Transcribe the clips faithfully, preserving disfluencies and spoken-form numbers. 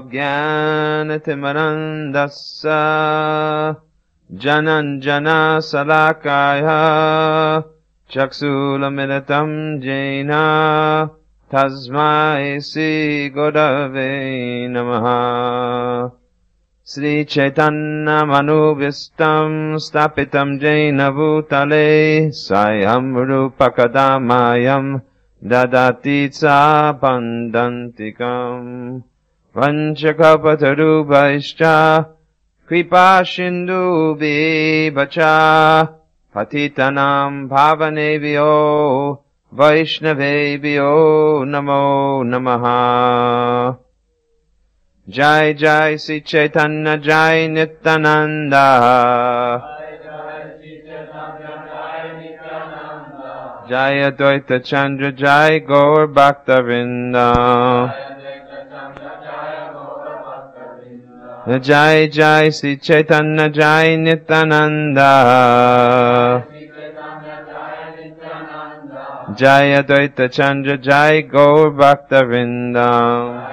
Jnanatimarandassa Jananjana Salakaya Chaksulamilitam Jena Tasmai Sri Gurave Namaha. Sri Chaitanya Manubhistam Stapitam Jena Bhutale Sayam Rupakadamayam Dadati Tsa Pandantikam Vanchakapatarubhaischa Kripa Shindu Bibacha Patitanam Bhavanebhyo Vaishnavebhyo Namo Namaha. Jai Jai Sri Chaitanya Jai Nityananda Jai Advaita Chandra Jai Gaur Bhaktavinda Jai Jai Sri Chaitanya Jai Nityananda Jai Advaita Chandra Jai Gaur Bhaktavinda.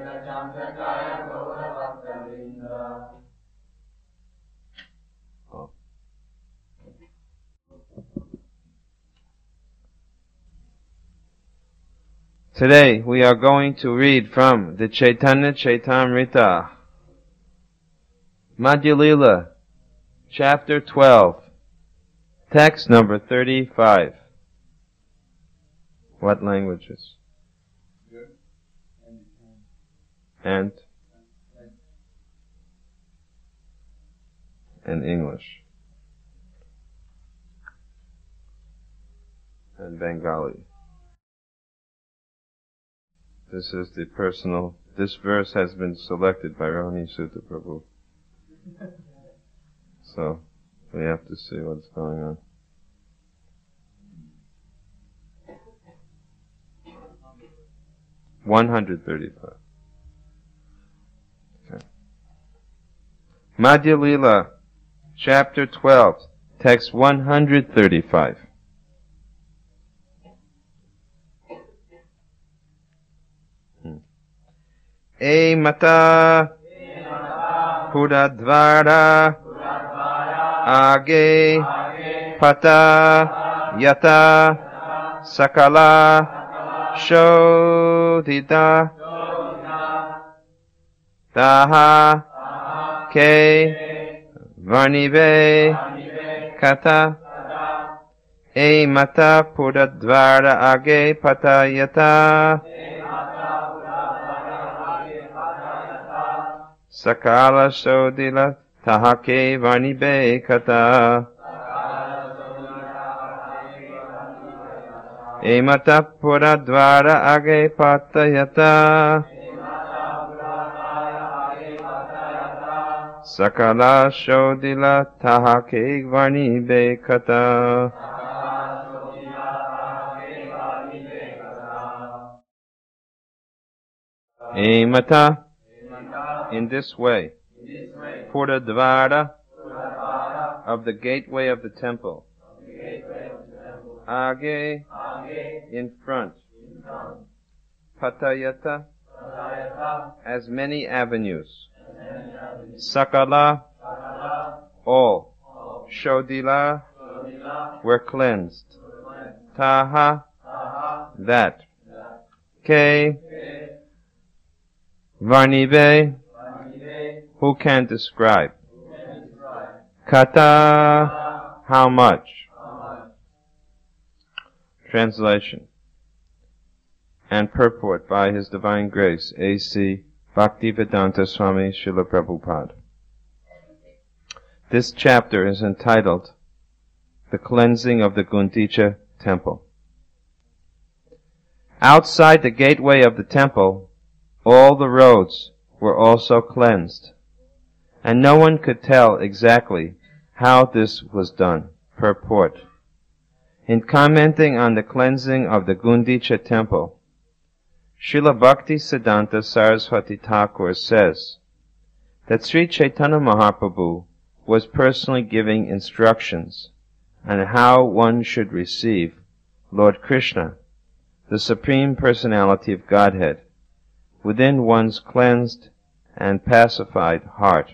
Today we are going to read from the Chaitanya Chaitamrita, Madhya Lila, chapter twelve, text number thirty-five. What languages? And? And English. And Bengali. This is the personal, this verse has been selected by Rohini Sutta Prabhu. So, we have to see what's going on. one hundred thirty-five. Okay. Madhya Lila, chapter twelve, text one hundred thirty-five. E mata Puradvara Age Pata Yata Sakala Shodhita Daha Ke Varnive Kata E mata Puradvara Age Pata Yata Sakala Shodila Tahake Varnibe Kata Emata Puradvara Age Patayata Sakala Shodila Tahake Varnibe Kata. Emata, in this way, Puradvara, of the gateway of the temple, Age, in front, Patayata, as many avenues, Sakala, all, Shodila, were cleansed, Taha, that, Ke, Varnive, who can describe? Kata, how much? Translation and purport by His Divine Grace, A C Bhaktivedanta Swami Srila Prabhupada. This chapter is entitled The Cleansing of the Gundicha Temple. Outside the gateway of the temple, all the roads were also cleansed, and no one could tell exactly how this was done. Purport. In commenting on the cleansing of the Gundicha temple, Srila Bhakti Siddhanta Saraswati Thakur says that Sri Chaitanya Mahaprabhu was personally giving instructions on how one should receive Lord Krishna, the Supreme Personality of Godhead, within one's cleansed and pacified heart.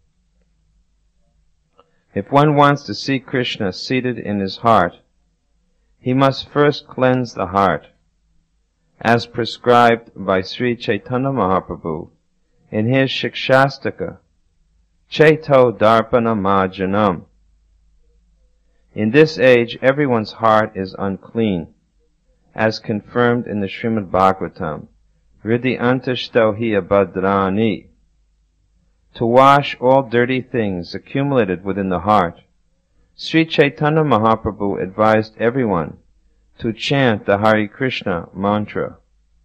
If one wants to see Krishna seated in his heart, he must first cleanse the heart, as prescribed by Sri Chaitanya Mahaprabhu in his Shikshastaka, Chaito Darpana Majanam. In this age, everyone's heart is unclean, as confirmed in the Srimad Bhagavatam, Riddhi Antashto Hi Abhadrani. To wash all dirty things accumulated within the heart, Sri Chaitanya Mahaprabhu advised everyone to chant the Hare Krishna mantra.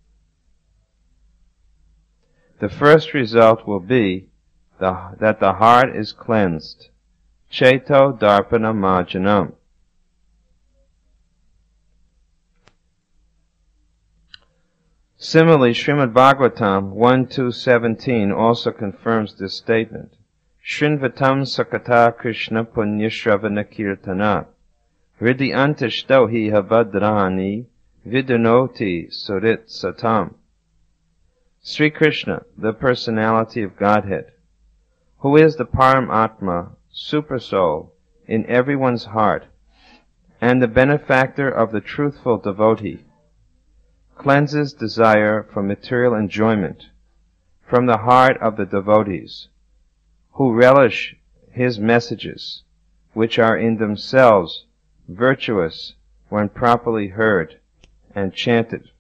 The first result will be the, that the heart is cleansed. Chaito Darpana Majanam. Similarly, Srimad Bhagavatam one two seventeen also confirms this statement. Shrinvatam sakata Krishna punyashravana kirtana Riddhi antashto hi habhadrani vidunoti surit satam. Sri Krishna, the personality of Godhead, who is the Paramatma, Supersoul, in everyone's heart, and the benefactor of the truthful devotee, cleanses desire for material enjoyment from the heart of the devotees, who relish his messages, which are in themselves virtuous when properly heard and chanted.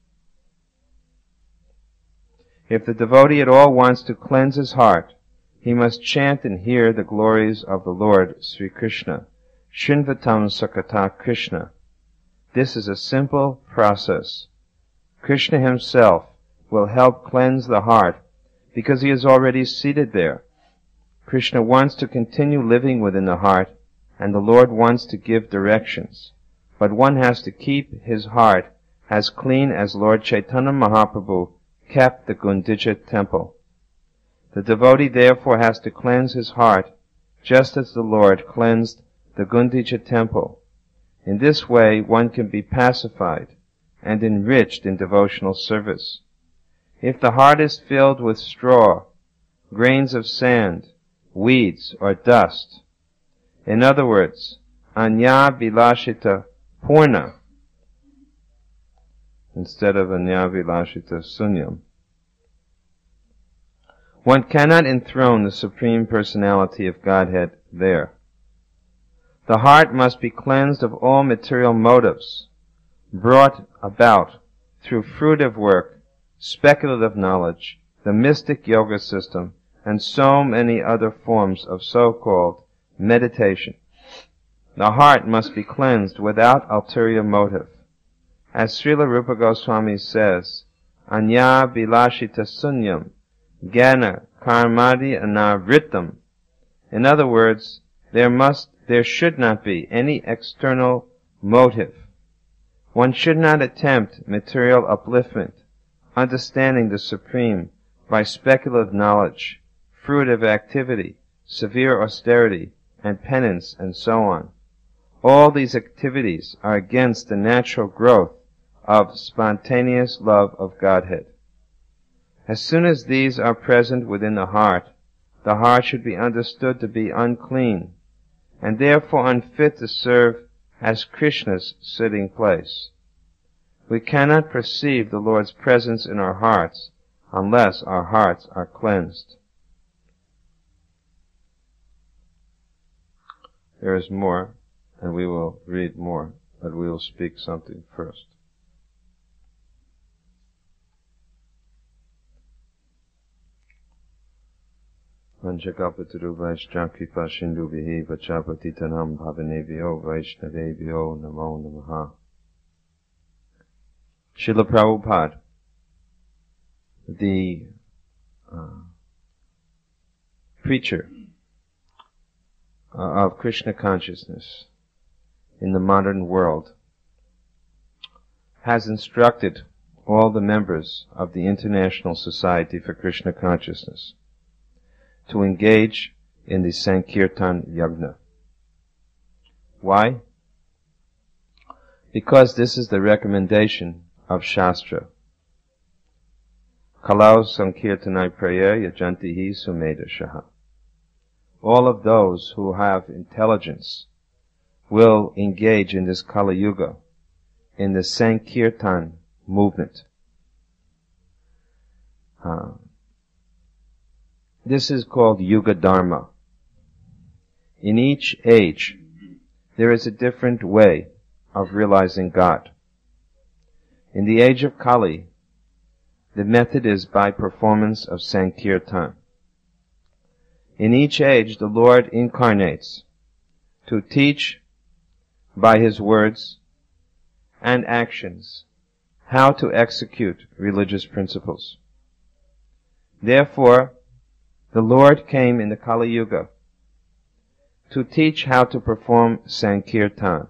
If the devotee at all wants to cleanse his heart, he must chant and hear the glories of the Lord Sri Krishna, Shrinvatam Sakata Krishna. This is a simple process. Krishna himself will help cleanse the heart because he is already seated there. Krishna wants to continue living within the heart, and the Lord wants to give directions. But one has to keep his heart as clean as Lord Chaitanya Mahaprabhu kept the Gundicha temple. The devotee therefore has to cleanse his heart just as the Lord cleansed the Gundicha temple. In this way one can be pacified and enriched in devotional service. If the heart is filled with straw, grains of sand, weeds, or dust, in other words, anya vilashita purna, instead of anya vilashita sunyam, one cannot enthrone the Supreme Personality of Godhead there. The heart must be cleansed of all material motives, brought about through fruitive work, speculative knowledge, the mystic yoga system, and so many other forms of so-called meditation. The heart must be cleansed without ulterior motive. As Srila Rupa Goswami says, anya vilashita sunyam, jnana karmadi anavritam. In other words, there must, there should not be any external motive. One should not attempt material upliftment, understanding the Supreme by speculative knowledge, fruitive activity, severe austerity, and penance, and so on. All these activities are against the natural growth of spontaneous love of Godhead. As soon as these are present within the heart, the heart should be understood to be unclean, and therefore unfit to serve as Krishna's sitting place. We cannot perceive the Lord's presence in our hearts unless our hearts are cleansed. There is more, and we will read more, but we will speak something first. Vanchakapaturu Vaishnakipa Shindubihi Vachapatitanam Bhavanebhyo Vaishnavebhyo Namo Namaha. Srila Prabhupada, the uh, preacher uh, of Krishna consciousness in the modern world, has instructed all the members of the International Society for Krishna Consciousness to engage in the Sankirtan Yagna. Why? Because this is the recommendation of Shastra. Kalau Sankirtanai Praya Yajantihi Sumedashaha. All of those who have intelligence will engage in this Kali Yuga, in the Sankirtan movement. Uh, this is called Yuga Dharma. In each age, there is a different way of realizing God. In the age of Kali, the method is by performance of Sankirtan. In each age, the Lord incarnates to teach by His words and actions how to execute religious principles. Therefore, the Lord came in the Kali Yuga to teach how to perform Sankirtan.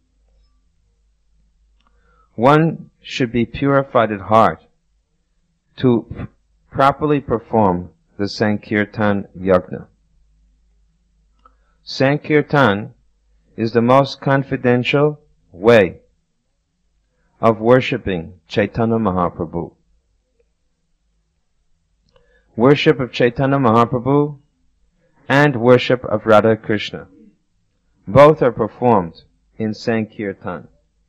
One should be purified at heart to p- properly perform the Sankirtan Yajna. Sankirtan is the most confidential way of worshipping Chaitanya Mahaprabhu. Worship of Chaitanya Mahaprabhu and worship of Radha Krishna, both are performed in Sankirtan.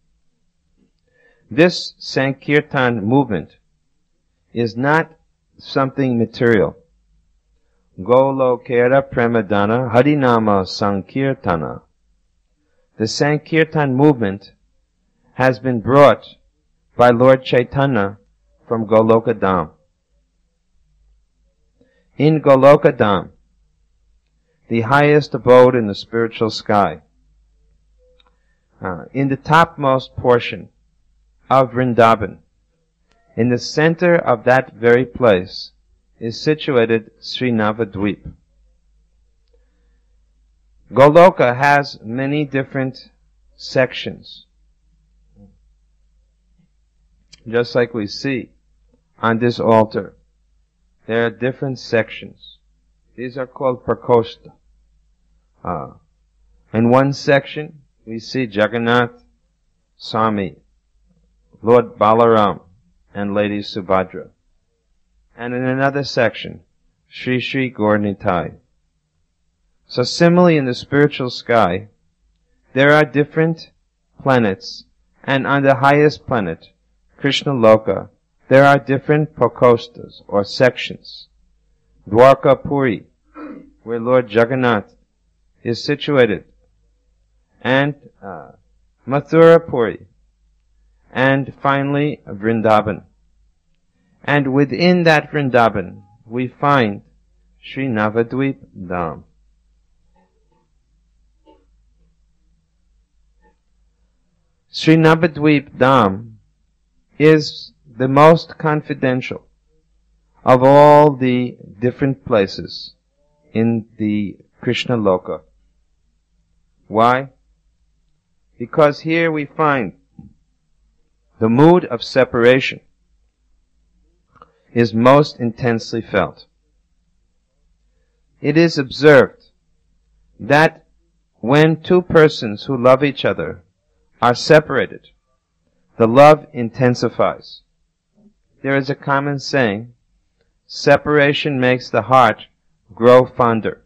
This Sankirtan movement is not something material. Golokera Premadana Harinama Sankirtana. The Sankirtan movement has been brought by Lord Chaitanya from Golokadam. In Golokadam, the highest abode in the spiritual sky, uh, in the topmost portion of Vrindavan, in the center of that very place, is situated Sri Navadvip. Goloka has many different sections, just like we see on this altar. There are different sections. These are called prakosta. Uh, in one section, we see Jagannath, Swami, Lord Balaram, and Lady Subhadra. And in another section, Sri Sri Gaur Nitai. So similarly in the spiritual sky, there are different planets, and on the highest planet, Krishna Loka, there are different prakostas or sections. Dwarka Puri, where Lord Jagannath is situated, and uh, Mathura Puri, and finally Vrindavan. And within that Vrindavan, we find Sri Navadvip Dham. Sri Navadvip Dham is the most confidential of all the different places in the Krishna Loka. Why? Because here we find the mood of separation is most intensely felt. It is observed that when two persons who love each other are separated, the love intensifies. There is a common saying, separation makes the heart grow fonder.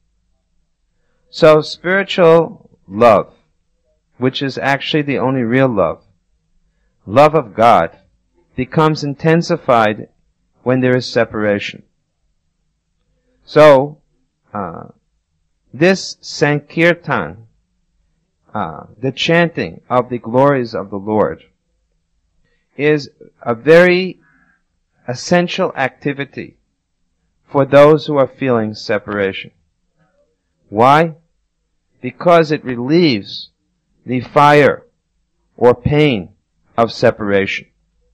So spiritual love, which is actually the only real love, love of God, becomes intensified when there is separation. So, uh, this Sankirtan, uh, the chanting of the glories of the Lord, is a very essential activity for those who are feeling separation. Why? Because it relieves the fire or pain of separation.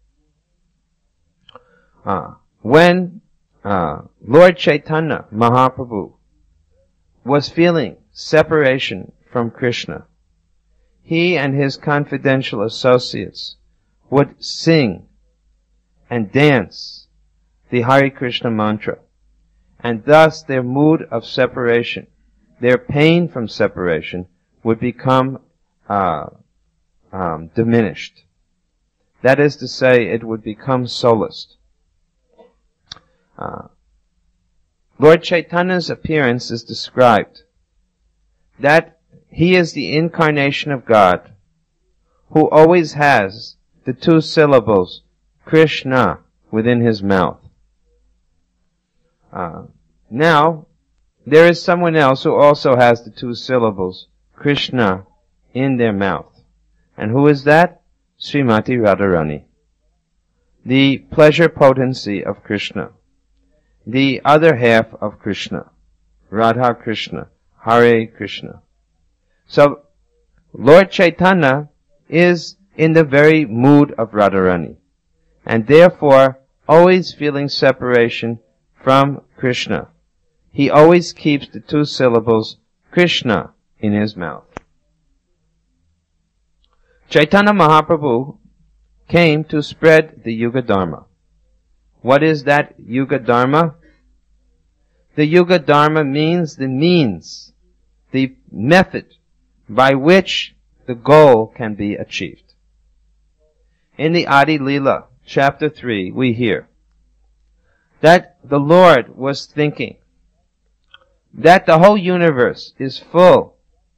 Uh, when uh, Lord Chaitanya Mahaprabhu was feeling separation from Krishna, he and his confidential associates would sing and dance the Hare Krishna mantra, and thus their mood of separation, their pain from separation, would become uh, um, diminished. That is to say, it would become solaced. Lord Chaitanya's appearance is described that he is the incarnation of God who always has the two syllables Krishna within his mouth. Uh, now, there is someone else who also has the two syllables Krishna in their mouth. And who is that? Srimati Radharani, the pleasure potency of Krishna, the other half of Krishna, Radha Krishna, Hare Krishna. So, Lord Chaitanya is in the very mood of Radharani, and therefore always feeling separation from Krishna. He always keeps the two syllables Krishna in his mouth. Chaitanya Mahaprabhu came to spread the Yuga Dharma. What is that Yuga Dharma? The Yuga Dharma means the means, the method by which the goal can be achieved. In the Adi Leela, chapter three, we hear that the Lord was thinking that the whole universe is full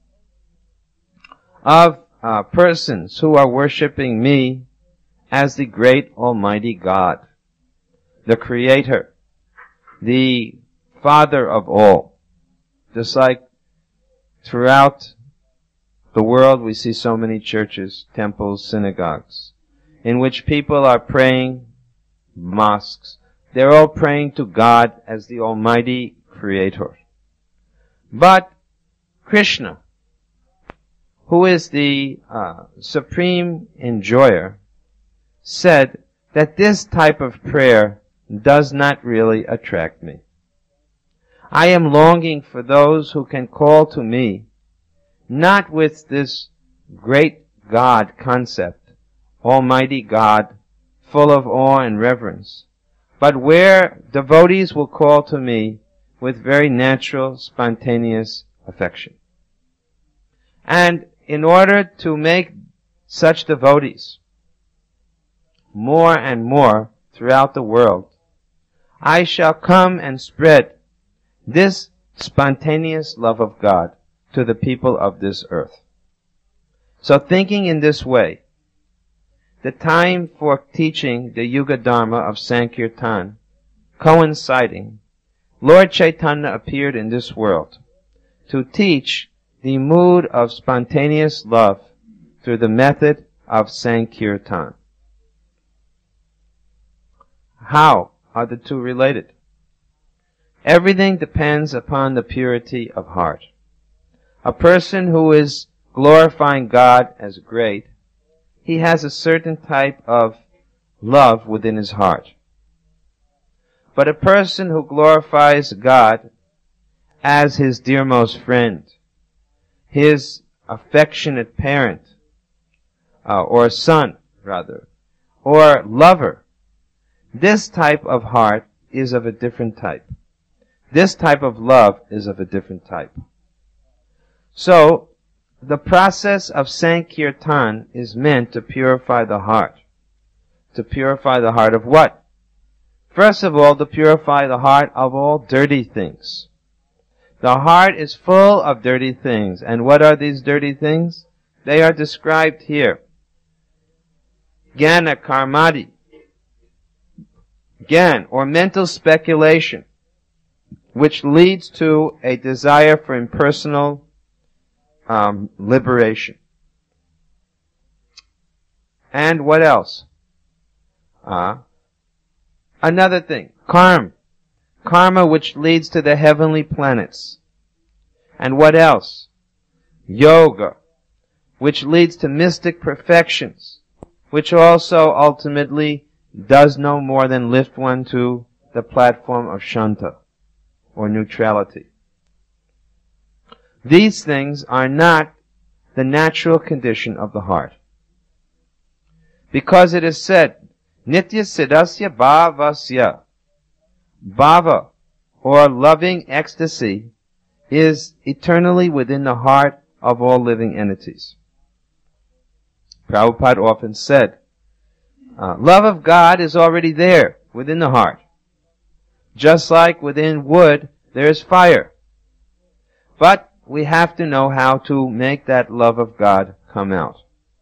of uh, persons who are worshipping me as the great Almighty God, the Creator, the Father of all. Just like throughout the world we see so many churches, temples, synagogues, in which people are praying, mosques. They're all praying to God as the Almighty Creator. But Krishna, who is the uh, supreme enjoyer, said that this type of prayer does not really attract me. I am longing for those who can call to me, not with this great God concept, Almighty God, full of awe and reverence, but where devotees will call to me with very natural, spontaneous affection. And in order to make such devotees more and more throughout the world, I shall come and spread this spontaneous love of God to the people of this earth. So thinking in this way, the time for teaching the Yuga Dharma of Sankirtan coinciding, Lord Chaitanya appeared in this world to teach the mood of spontaneous love through the method of Sankirtan. How are the two related? Everything depends upon the purity of heart. A person who is glorifying God as great, he has a certain type of love within his heart. But a person who glorifies God as his dearmost friend, his affectionate parent, uh, or son, rather, or lover, this type of heart is of a different type. This type of love is of a different type. So, the process of Sankirtan is meant to purify the heart. To purify the heart of what? First of all, to purify the heart of all dirty things. The heart is full of dirty things. And what are these dirty things? They are described here. Jnana karmadi. Gyan, or mental speculation, which leads to a desire for impersonal um, liberation. And what else? Uh, another thing, karma. Karma which leads to the heavenly planets. And what else? Yoga, which leads to mystic perfections, which also ultimately does no more than lift one to the platform of Shanta, or neutrality. These things are not the natural condition of the heart. Because it is said, Nitya Siddhasya Bhavasya. Bhava, or loving ecstasy, is eternally within the heart of all living entities. Prabhupada often said, uh, love of God is already there within the heart. just like within wood there is fire. But we have to know how to make that love of God come out.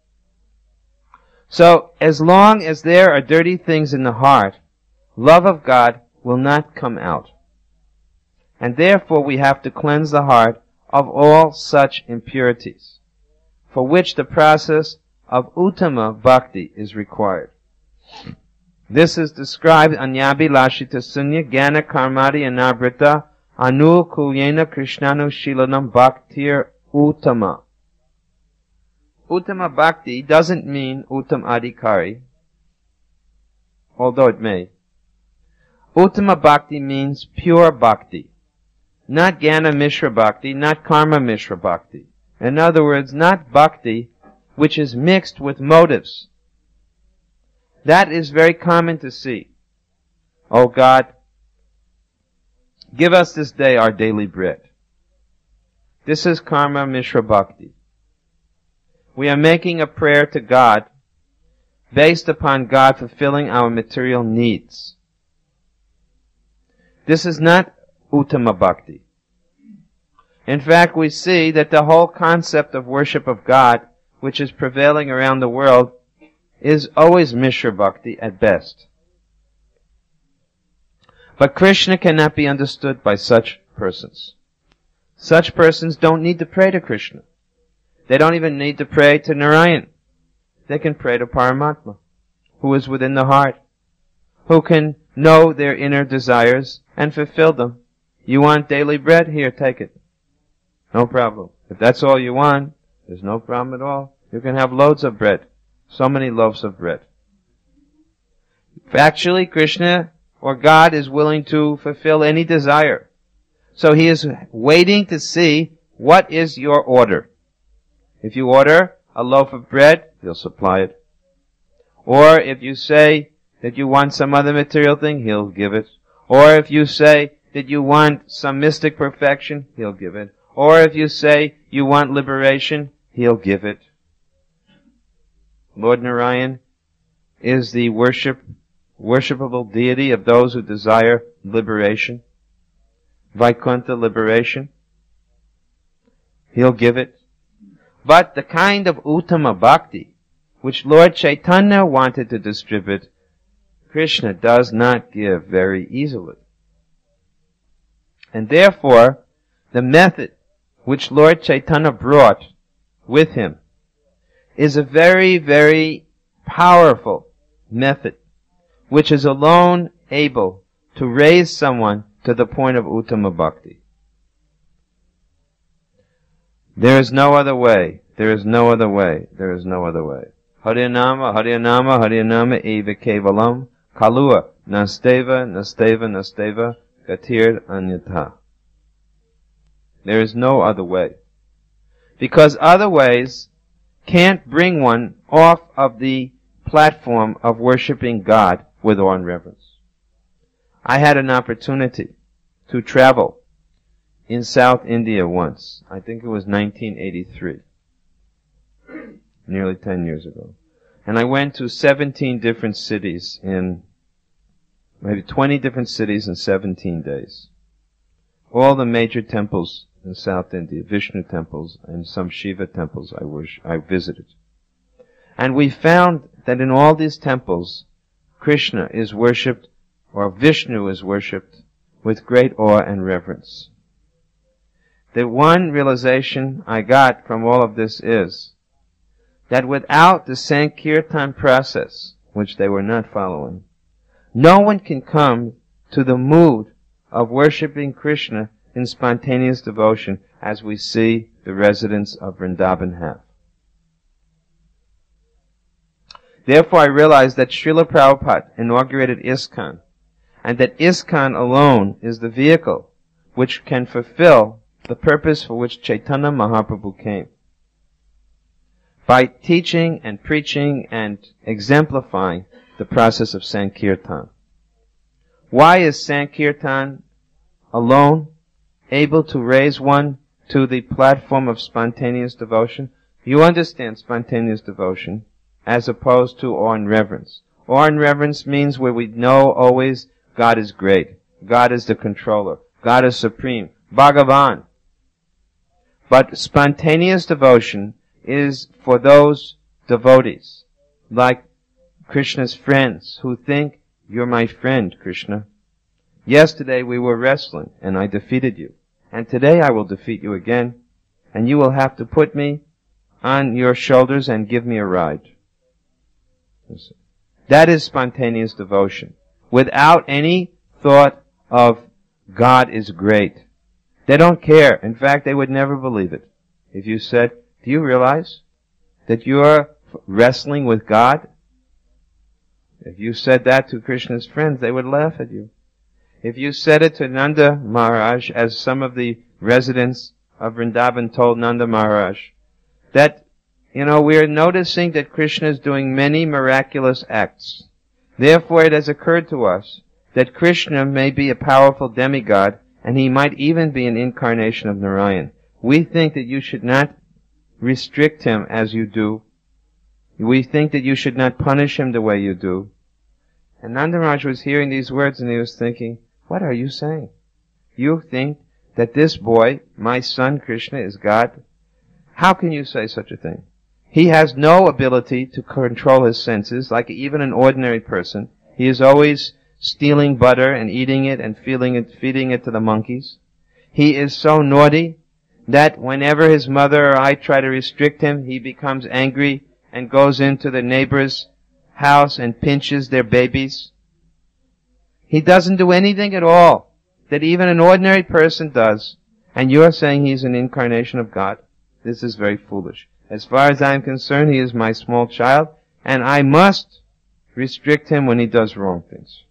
So, as long as there are dirty things in the heart, love of God will not come out. And therefore we have to cleanse the heart of all such impurities, for which the process of Uttama Bhakti is required. This is described Anyabhilashita Sunya Jnana Karmadi Anabrita Anu Kulyena Krishnanu Shilanam Bhaktir Uttama. Uttama Bhakti doesn't mean Uttam Adhikari, although it may. Uttama Bhakti means pure Bhakti. Not Jnana Mishra Bhakti, not Karma Mishra Bhakti. In other words, not Bhakti which is mixed with motives. That is very common to see. Oh God, give us this day our daily bread. This is Karma Mishra Bhakti. We are making a prayer to God based upon God fulfilling our material needs. This is not Uttama Bhakti. In fact, we see that the whole concept of worship of God, which is prevailing around the world, is always Mishra Bhakti at best. But Krishna cannot be understood by such persons. Such persons don't need to pray to Krishna. They don't even need to pray to Narayan. They can pray to Paramatma, who is within the heart, who can know their inner desires and fulfill them. You want daily bread? Here, take it. No problem. If that's all you want, there's no problem at all. You can have loads of bread. So many loaves of bread. Actually, Krishna or God is willing to fulfill any desire. So he is waiting to see what is your order. If you order a loaf of bread, he'll supply it. Or if you say that you want some other material thing, he'll give it. Or if you say that you want some mystic perfection, he'll give it. Or if you say you want liberation, he'll give it. Lord Narayan is the worship, worshipable deity of those who desire liberation. Vaikuntha liberation. He'll give it. But the kind of Uttama Bhakti, which Lord Chaitanya wanted to distribute, Krishna does not give very easily. And therefore, the method which Lord Chaitanya brought with him is a very, very powerful method, which is alone able to raise someone to the point of Uttama Bhakti. There is no other way. There is no other way. There is no other way. Haryanama, Haryanama, Haryanama eva kevalam, kalua, nasteva, nasteva, nasteva, gatir anyatha. There is no other way. Because other ways can't bring one off of the platform of worshiping God with awe and reverence. I had an opportunity to travel in South India once. I think it was nineteen eighty-three. Nearly ten years ago. And I went to seventeen different cities in, maybe twenty different cities in seventeen days. All the major temples in South India, Vishnu temples and some Shiva temples I wish I visited. And we found that in all these temples, Krishna is worshipped, or Vishnu is worshipped, with great awe and reverence. The one realization I got from all of this is that without the Sankirtan process, which they were not following, no one can come to the mood of worshipping Krishna in spontaneous devotion as we see the residents of Vrindavan have. Therefore I realized that Srila Prabhupada inaugurated ISKCON, and that ISKCON alone is the vehicle which can fulfill the purpose for which Chaitanya Mahaprabhu came. By teaching and preaching and exemplifying the process of Sankirtan. Why is Sankirtan alone able to raise one to the platform of spontaneous devotion? You understand spontaneous devotion as opposed to awe and reverence. Awe and reverence means where we know always God is great. God is the controller. God is supreme. Bhagavan. But spontaneous devotion is for those devotees, like Krishna's friends, who think, you're my friend, Krishna. Yesterday we were wrestling, and I defeated you. And today I will defeat you again, and you will have to put me on your shoulders and give me a ride. That is spontaneous devotion, without any thought of God is great. They don't care. In fact, they would never believe it. If you said, do you realize that you're wrestling with God? If you said that to Krishna's friends, they would laugh at you. If you said it to Nanda Maharaj, as some of the residents of Vrindavan told Nanda Maharaj, that, you know, we're noticing that Krishna is doing many miraculous acts. Therefore, it has occurred to us that Krishna may be a powerful demigod, and he might even be an incarnation of Narayan. We think that you should not restrict him as you do. We think that you should not punish him the way you do. And Nanda Maharaj was hearing these words and he was thinking, what are you saying? You think that this boy, my son Krishna, is God? How can you say such a thing? He has no ability to control his senses, like even an ordinary person. He is always stealing butter and eating it and feeding it, feeding it to the monkeys. He is so naughty that whenever his mother or I try to restrict him, he becomes angry and goes into the neighbor's house and pinches their babies. He doesn't do anything at all that even an ordinary person does. And you're saying he's an incarnation of God? This is very foolish. As far as I'm concerned, he is my small child, and I must restrict him when he does wrong things.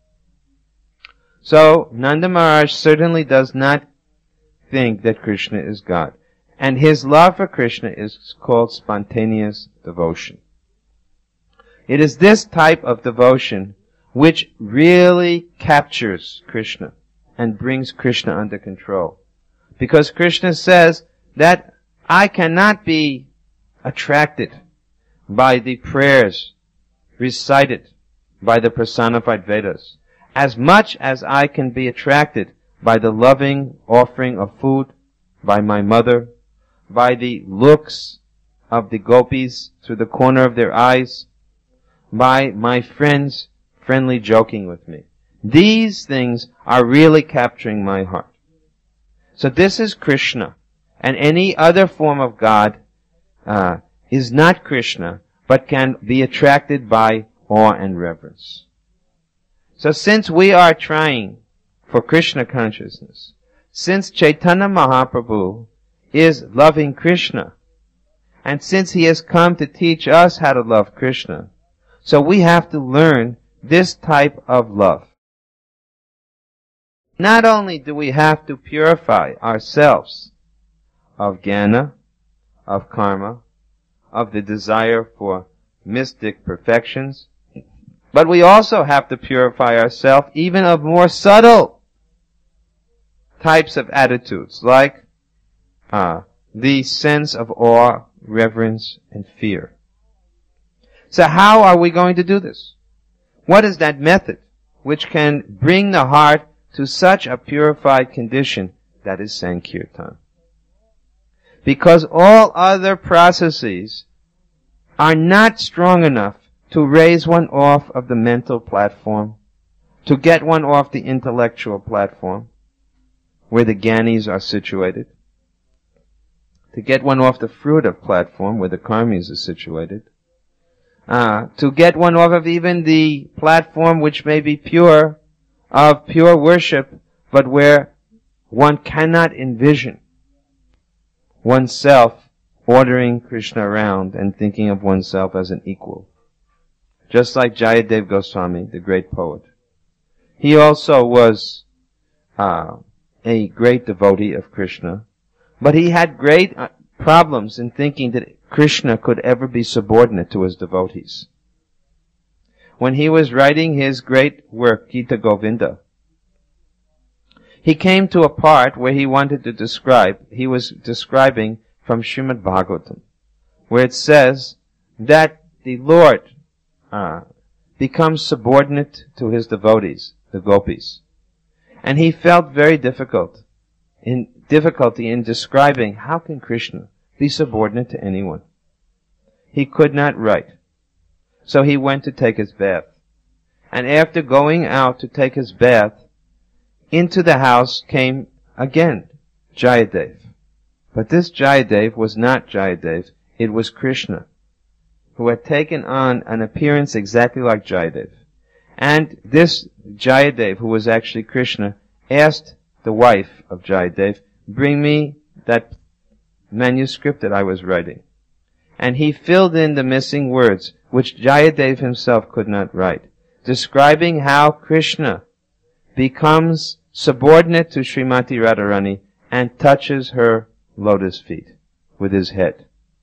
So, Nanda Maharaj certainly does not think that Krishna is God. And his love for Krishna is called spontaneous devotion. It is this type of devotion which really captures Krishna and brings Krishna under control. Because Krishna says that I cannot be attracted by the prayers recited by the personified Vedas as much as I can be attracted by the loving offering of food by my mother, by the looks of the gopis through the corner of their eyes, by my friends friendly joking with me. These things are really capturing my heart. So this is Krishna. And any other form of God uh, is not Krishna, but can be attracted by awe and reverence. So since we are trying for Krishna consciousness, since Chaitanya Mahaprabhu is loving Krishna, and since he has come to teach us how to love Krishna, so we have to learn this type of love. Not only do we have to purify ourselves of jnana, of karma, of the desire for mystic perfections, but we also have to purify ourselves even of more subtle types of attitudes, like uh, the sense of awe, reverence, and fear. So how are we going to do this? What is that method which can bring the heart to such a purified condition? That is Sankirtan. Because all other processes are not strong enough to raise one off of the mental platform, to get one off the intellectual platform, where the Gyanis are situated, to get one off the fruitive platform, where the Karmis are situated, uh, to get one off of even the platform which may be pure, of pure worship, but where one cannot envision oneself ordering Krishna around and thinking of oneself as an equal. Just like Jayadev Goswami, the great poet. He also was uh, a great devotee of Krishna, but he had great uh, problems in thinking that Krishna could ever be subordinate to his devotees. When he was writing his great work, Gita Govinda, he came to a part where he wanted to describe, he was describing from Srimad Bhagavatam, where it says that the Lord uh, becomes subordinate to his devotees, the gopis. And he felt very difficult, in difficulty in describing how can Krishna be subordinate to anyone. He could not write. So he went to take his bath. And after going out to take his bath, into the house came again Jayadev. But this Jayadev was not Jayadev, it was Krishna, who had taken on an appearance exactly like Jayadev. And this Jayadev, who was actually Krishna, asked the wife of Jayadev, bring me that manuscript that I was writing. And he filled in the missing words, which Jayadev himself could not write, describing how Krishna becomes subordinate to Srimati Radharani and touches her lotus feet with his head.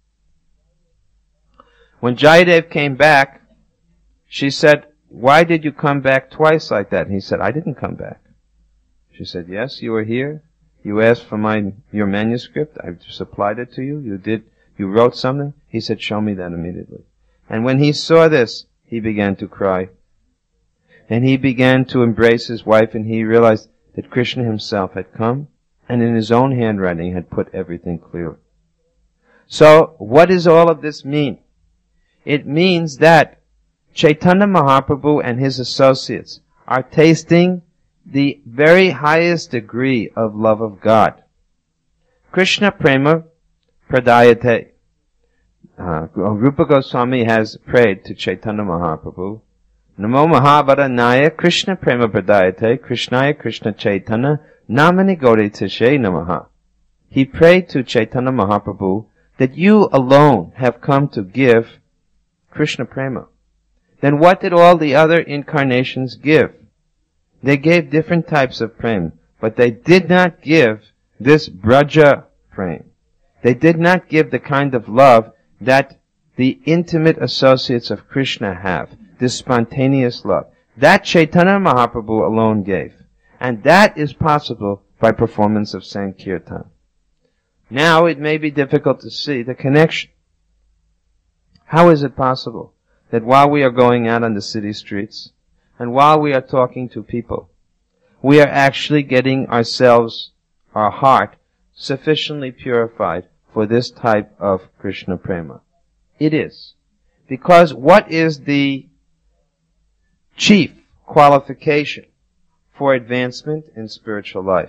When Jayadev came back, she said, why did you come back twice like that? And he said, I didn't come back. She said, yes, you were here. You asked for my your manuscript. I supplied it to you. You did. You wrote something. He said, show me that immediately. And when he saw this, he began to cry. And he began to embrace his wife, and he realized that Krishna himself had come and in his own handwriting had put everything clear. So, what does all of this mean? It means that Chaitanya Mahaprabhu and his associates are tasting the very highest degree of love of God. Krishna Prema Pradayate. Uh, Rupa Goswami has prayed to Chaitanya Mahaprabhu, Namo Mahabharanaya Krishna Prema Pradayate Krishnaya Krishna Chaitanya Namani Gauri Tishe Namaha. He prayed to Chaitanya Mahaprabhu that you alone have come to give Krishna Prema. Then what did all the other incarnations give? They gave different types of prema, but they did not give this Braja prema. They did not give the kind of love that the intimate associates of Krishna have, this spontaneous love. That Chaitanya Mahaprabhu alone gave. And that is possible by performance of Sankirtan. Now it may be difficult to see the connection. How is it possible that while we are going out on the city streets, and while we are talking to people, we are actually getting ourselves, our heart, sufficiently purified for this type of Krishna Prema? It is. Because what is the chief qualification for advancement in spiritual life?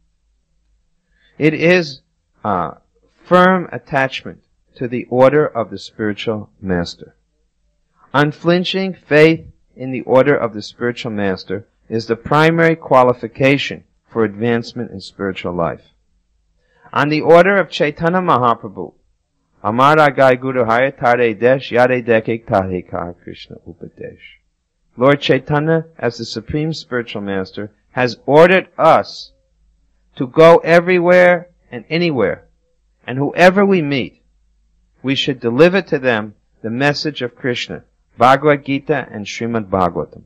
It is uh, firm attachment to the order of the spiritual master. Unflinching faith in the order of the spiritual master is the primary qualification for advancement in spiritual life. On the order of Chaitanya Mahaprabhu, Amara Gai Guru Hare Tare Desh Yare Dekik Tahika Krishna Upadesh. Lord Chaitanya, as the Supreme Spiritual Master, has ordered us to go everywhere and anywhere, and whoever we meet, we should deliver to them the message of Krishna, Bhagavad Gita and Srimad Bhagavatam.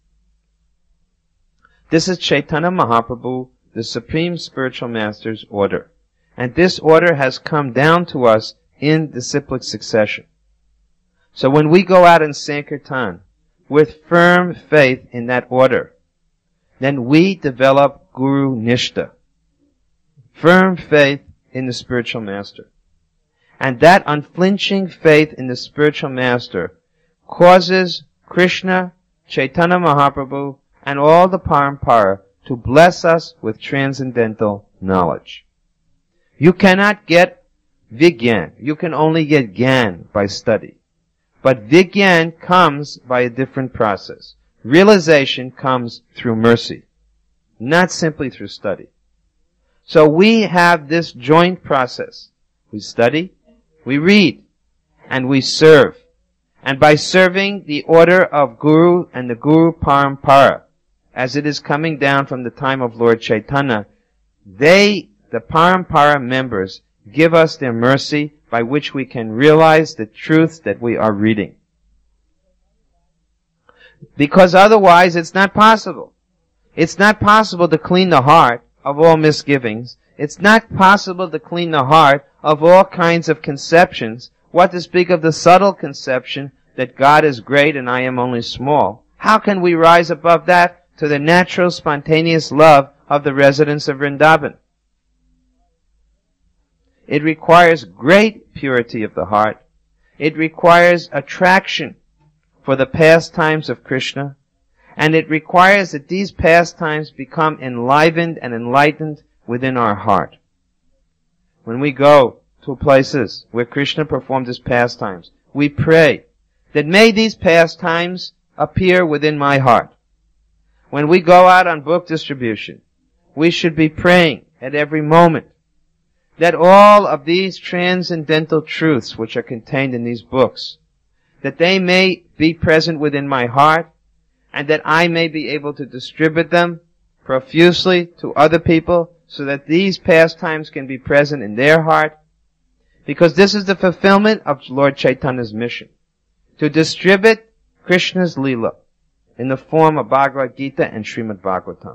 This is Chaitanya Mahaprabhu, the Supreme Spiritual Master's order. And this order has come down to us in disciplic succession. So when we go out in Sankirtan with firm faith in that order, then we develop Guru Nishta, firm faith in the spiritual master. And that unflinching faith in the spiritual master causes Krishna, Chaitanya Mahaprabhu, and all the Parampara to bless us with transcendental knowledge. You cannot get Vigyan. You can only get Gyan by study. But Vigyan comes by a different process. Realization comes through mercy, not simply through study. So we have this joint process. We study, we read, and we serve. And by serving the order of Guru and the Guru Parampara, as it is coming down from the time of Lord Chaitanya, they, the Parampara members, give us their mercy by which we can realize the truths that we are reading. Because otherwise it's not possible. It's not possible to clean the heart of all misgivings. It's not possible to clean the heart of all kinds of conceptions. What to speak of the subtle conception that God is great and I am only small? How can we rise above that to the natural, spontaneous love of the residents of Vrindavan. It requires great purity of the heart. It requires attraction for the pastimes of Krishna. And it requires that these pastimes become enlivened and enlightened within our heart. When we go to places where Krishna performed his pastimes, we pray that may these pastimes appear within my heart. When we go out on book distribution, we should be praying at every moment that all of these transcendental truths which are contained in these books, that they may be present within my heart, and that I may be able to distribute them profusely to other people so that these pastimes can be present in their heart. Because this is the fulfillment of Lord Chaitanya's mission, to distribute Krishna's Leela in the form of Bhagavad Gita and Srimad Bhagavatam.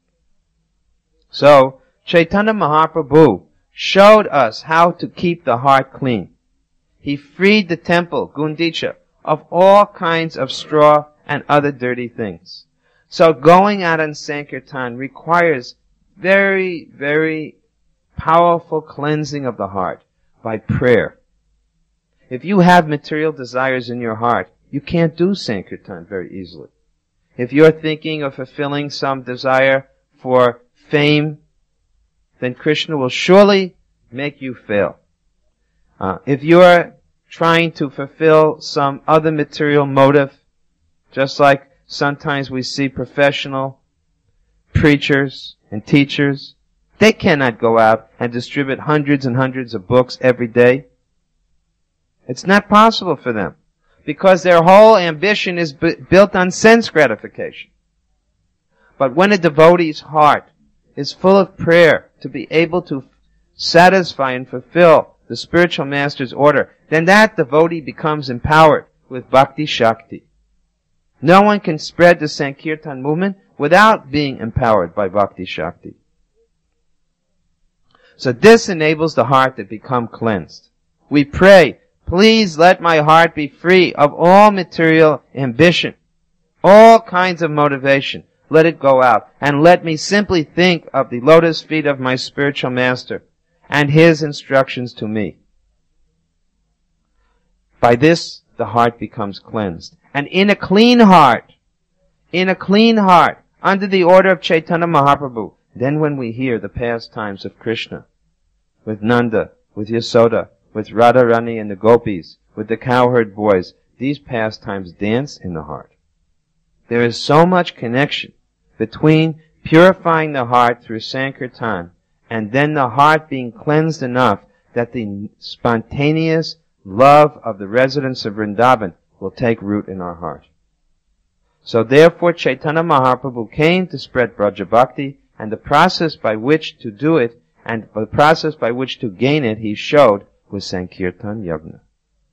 So, Chaitanya Mahaprabhu showed us how to keep the heart clean. He freed the temple, Gundicha, of all kinds of straw and other dirty things. So going out on Sankirtan requires very, very powerful cleansing of the heart by prayer. If you have material desires in your heart, you can't do Sankirtan very easily. If you're thinking of fulfilling some desire for fame, then Krishna will surely make you fail. Uh, if you're trying to fulfill some other material motive, just like sometimes we see professional preachers and teachers, they cannot go out and distribute hundreds and hundreds of books every day. It's not possible for them, because their whole ambition is b- built on sense gratification. But when a devotee's heart is full of prayer to be able to satisfy and fulfill the spiritual master's order, then that devotee becomes empowered with bhakti shakti. No one can spread the Sankirtan movement without being empowered by bhakti shakti. So this enables the heart to become cleansed. We pray, please let my heart be free of all material ambition, all kinds of motivation. Let it go out, and let me simply think of the lotus feet of my spiritual master and his instructions to me. By this, the heart becomes cleansed. And in a clean heart, in a clean heart, under the order of Chaitanya Mahaprabhu, then when we hear the pastimes of Krishna, with Nanda, with Yasoda, with Radharani and the gopis, with the cowherd boys, these pastimes dance in the heart. There is so much connection between purifying the heart through Sankirtan and then the heart being cleansed enough that the spontaneous love of the residents of Vrindavan will take root in our heart. So therefore Chaitanya Mahaprabhu came to spread Braja Bhakti, and the process by which to do it and the process by which to gain it he showed was Sankirtan Yagna.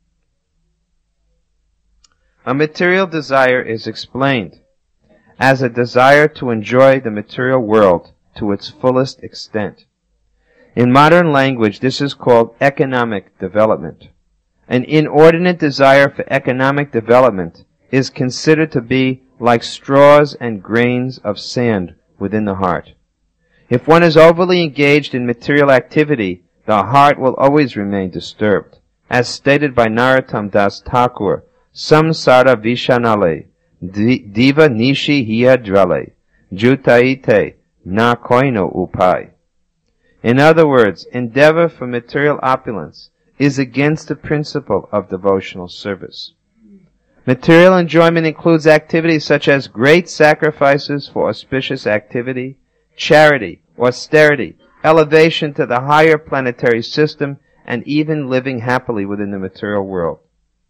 A material desire is explained as a desire to enjoy the material world to its fullest extent. In modern language, this is called economic development. An inordinate desire for economic development is considered to be like straws and grains of sand within the heart. If one is overly engaged in material activity, the heart will always remain disturbed. As stated by Narottam Das Thakur, Samsara Vishanale, Diva Nishi Hiyadrale, Jutaite, Na Koino Upai. In other words, endeavor for material opulence is against the principle of devotional service. Material enjoyment includes activities such as great sacrifices for auspicious activity, charity, austerity, elevation to the higher planetary system, and even living happily within the material world.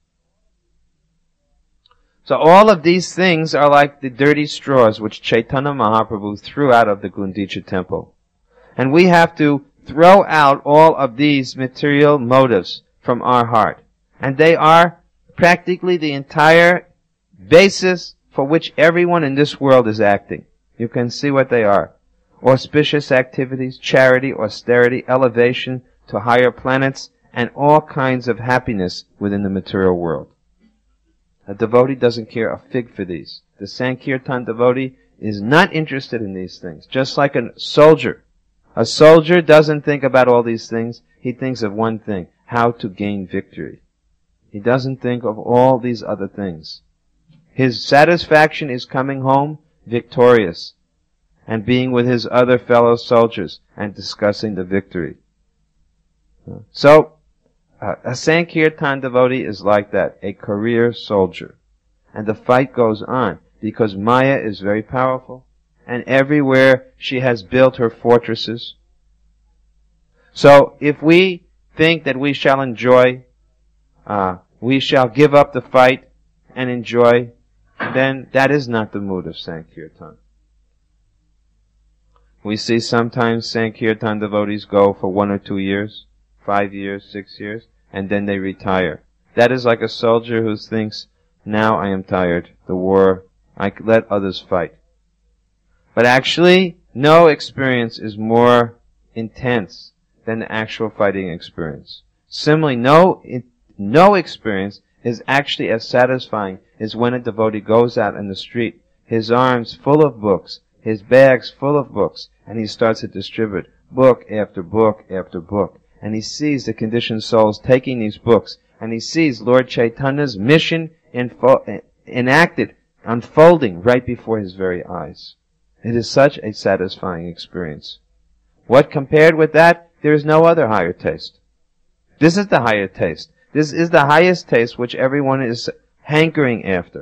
So all of these things are like the dirty straws which Chaitanya Mahaprabhu threw out of the Gundicha temple. And we have to throw out all of these material motives from our heart. And they are practically the entire basis for which everyone in this world is acting. You can see what they are. Auspicious activities, charity, austerity, elevation to higher planets, and all kinds of happiness within the material world. A devotee doesn't care a fig for these. The Sankirtan devotee is not interested in these things. Just like a soldier. A soldier doesn't think about all these things. He thinks of one thing, how to gain victory. He doesn't think of all these other things. His satisfaction is coming home victorious and being with his other fellow soldiers and discussing the victory. So, uh, a Sankirtan devotee is like that, a career soldier. And the fight goes on because Maya is very powerful and everywhere she has built her fortresses. So, if we think that we shall enjoy, uh, we shall give up the fight and enjoy, then that is not the mood of Sankirtan. We see sometimes Sankirtan devotees go for one or two years, five years, six years, and then they retire. That is like a soldier who thinks, now I am tired, the war, I let others fight. But actually, no experience is more intense than the actual fighting experience. Similarly, no, no experience is actually as satisfying as when a devotee goes out in the street, his arms full of books, his bags full of books, and he starts to distribute book after book after book. And he sees the conditioned souls taking these books, and he sees Lord Chaitanya's mission info- enacted, unfolding right before his very eyes. It is such a satisfying experience. What compared with that? There is no other higher taste. This is the higher taste. This is the highest taste which everyone is hankering after.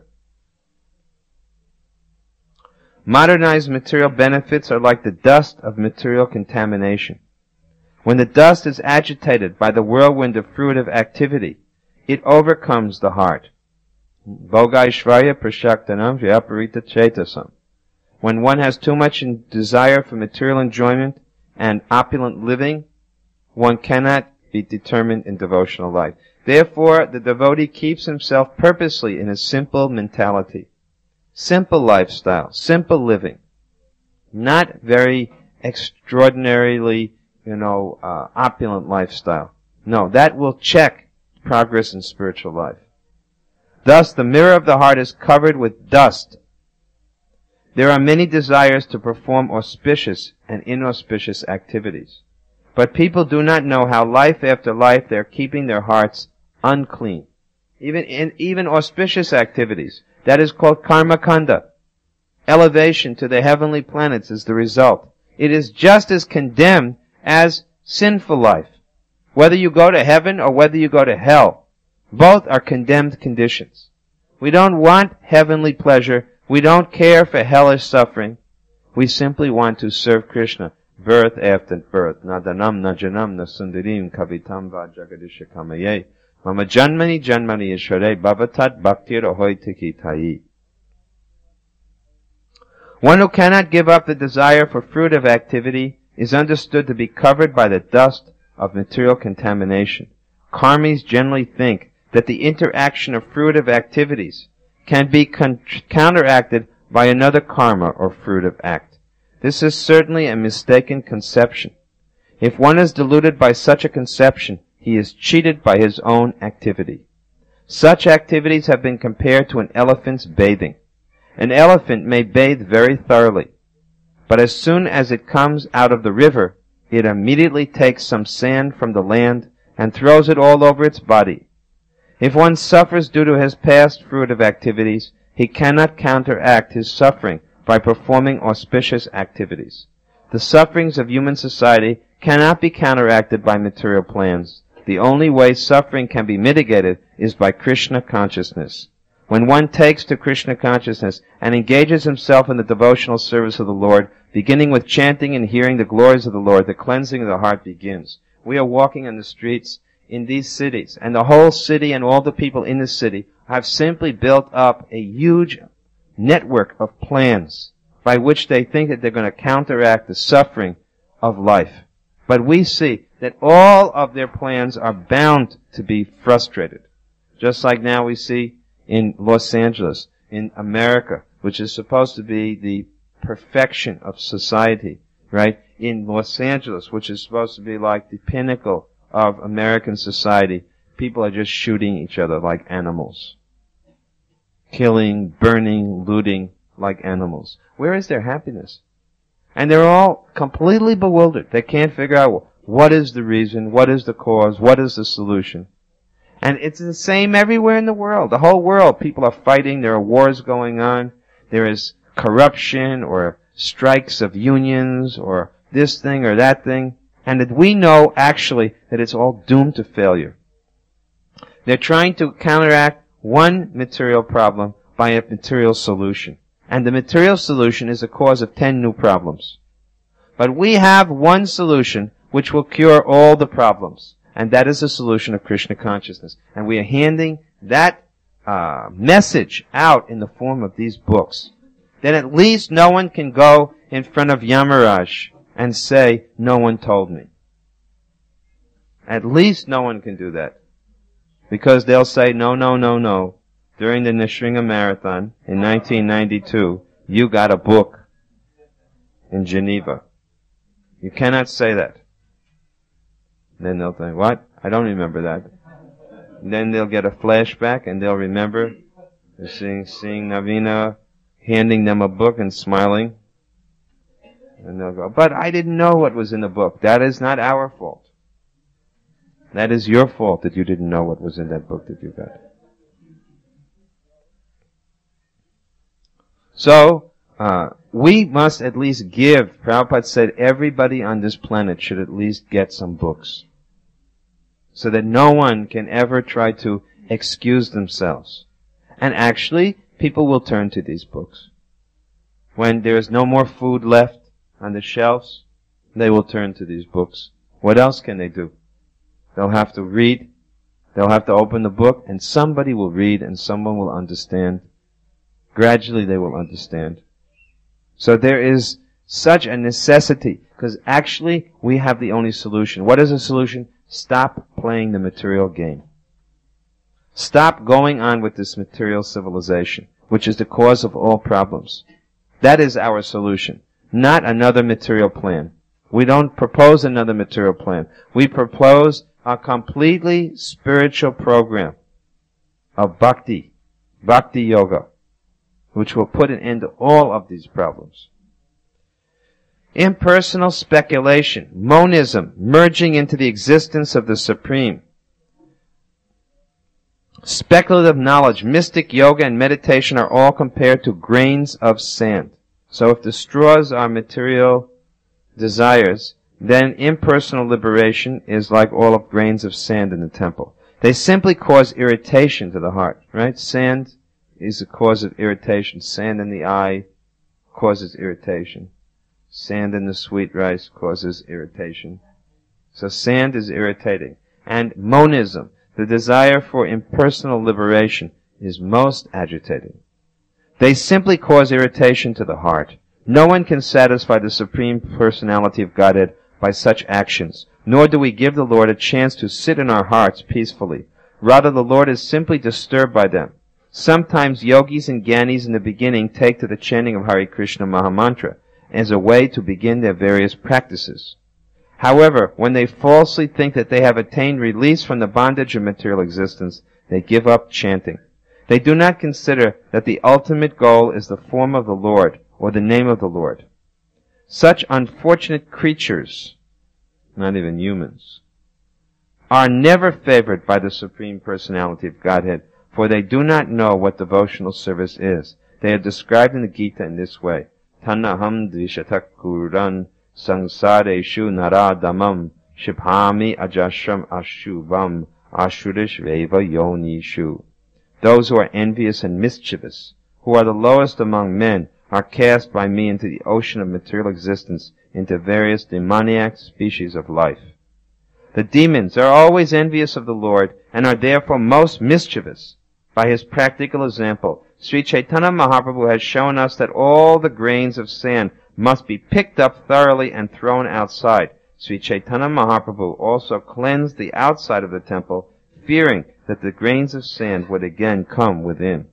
Modernized material benefits are like the dust of material contamination. When the dust is agitated by the whirlwind of fruitive activity, it overcomes the heart. Bhogaishvarya prashaktanam vyaparita chetasam. When one has too much desire for material enjoyment and opulent living, one cannot be determined in devotional life. Therefore, the devotee keeps himself purposely in a simple mentality. Simple lifestyle, simple living. Not very extraordinarily, you know, uh, opulent lifestyle. No, that will check progress in spiritual life. Thus, the mirror of the heart is covered with dust. There are many desires to perform auspicious and inauspicious activities. But people do not know how life after life they are keeping their hearts unclean. Even in even auspicious activities. That is called karma kanda. Elevation to the heavenly planets is the result. It is just as condemned as sinful life. Whether you go to heaven or whether you go to hell, both are condemned conditions. We don't want heavenly pleasure. We don't care for hellish suffering. We simply want to serve Krishna, birth after birth. Nadanam najanam nasundarim kavitam va jagadisha kamaye. Mama janmani janmani ishvare bhavatat bhaktir ahoitiki tayi. One who cannot give up the desire for fruitive activity is understood to be covered by the dust of material contamination. Karmis generally think that the interaction of fruitive activities can be con- counteracted by another karma or fruitive act. This is certainly a mistaken conception. If one is deluded by such a conception, he is cheated by his own activity. Such activities have been compared to an elephant's bathing. An elephant may bathe very thoroughly, but as soon as it comes out of the river, it immediately takes some sand from the land and throws it all over its body. If one suffers due to his past fruitive activities, he cannot counteract his suffering by performing auspicious activities. The sufferings of human society cannot be counteracted by material plans. The only way suffering can be mitigated is by Krishna consciousness. When one takes to Krishna consciousness and engages himself in the devotional service of the Lord, beginning with chanting and hearing the glories of the Lord, the cleansing of the heart begins. We are walking on the streets in these cities, and the whole city and all the people in the city have simply built up a huge network of plans by which they think that they're going to counteract the suffering of life. But we see that all of their plans are bound to be frustrated. Just like now we see in Los Angeles, in America, which is supposed to be the perfection of society, right? In Los Angeles, which is supposed to be like the pinnacle of American society, people are just shooting each other like animals. Killing, burning, looting, like animals. Where is their happiness? And they're all completely bewildered. They can't figure out what is the reason, what is the cause, what is the solution. And it's the same everywhere in the world. The whole world, people are fighting, there are wars going on, there is corruption or strikes of unions or this thing or that thing. And that we know actually that it's all doomed to failure. They're trying to counteract one material problem by a material solution. And the material solution is the cause of ten new problems. But we have one solution which will cure all the problems. And that is the solution of Krishna consciousness. And we are handing that uh, message out in the form of these books. Then at least no one can go in front of Yamaraj and say, no one told me. At least no one can do that. Because they'll say, no, no, no, no. During the Nishringa Marathon in nineteen ninety-two, you got a book in Geneva. You cannot say that. Then they'll think, what? I don't remember that. And then they'll get a flashback and they'll remember seeing, seeing Navina handing them a book and smiling. And they'll go, but I didn't know what was in the book. That is not our fault. That is your fault that you didn't know what was in that book that you got. So, uh, we must at least give, Prabhupada said, everybody on this planet should at least get some books. So that no one can ever try to excuse themselves. And actually, people will turn to these books. When there is no more food left on the shelves, they will turn to these books. What else can they do? They'll have to read, they'll have to open the book, and somebody will read and someone will understand. Gradually they will understand. So there is such a necessity, because actually we have the only solution. What is the solution? Stop playing the material game. Stop going on with this material civilization, which is the cause of all problems. That is our solution. Not another material plan. We don't propose another material plan. We propose a completely spiritual program of bhakti, bhakti yoga, which will put an end to all of these problems. Impersonal speculation, monism, merging into the existence of the Supreme. Speculative knowledge, mystic yoga, and meditation are all compared to grains of sand. So if the straws are material desires, then impersonal liberation is like all of grains of sand in the temple. They simply cause irritation to the heart, right? Sand is a cause of irritation. Sand in the eye causes irritation. Sand in the sweet rice causes irritation. So sand is irritating. And monism, the desire for impersonal liberation, is most agitating. They simply cause irritation to the heart. No one can satisfy the Supreme Personality of Godhead by such actions, nor do we give the Lord a chance to sit in our hearts peacefully. Rather, the Lord is simply disturbed by them. Sometimes yogis and gyanis in the beginning take to the chanting of Hare Krishna Mahamantra as a way to begin their various practices. However, when they falsely think that they have attained release from the bondage of material existence, they give up chanting. They do not consider that the ultimate goal is the form of the Lord or the name of the Lord. Such unfortunate creatures, not even humans, are never favored by the Supreme Personality of Godhead, for they do not know what devotional service is. They are described in the Gita in this way. Tanaham dvishatakuran samsareshu naradamam shibhami ajashram ashubam ashurish veva yonishu. Those who are envious and mischievous, who are the lowest among men, are cast by me into the ocean of material existence, into various demoniac species of life. The demons are always envious of the Lord and are therefore most mischievous. By his practical example, Sri Chaitanya Mahaprabhu has shown us that all the grains of sand must be picked up thoroughly and thrown outside. Sri Chaitanya Mahaprabhu also cleansed the outside of the temple, fearing that the grains of sand would again come within.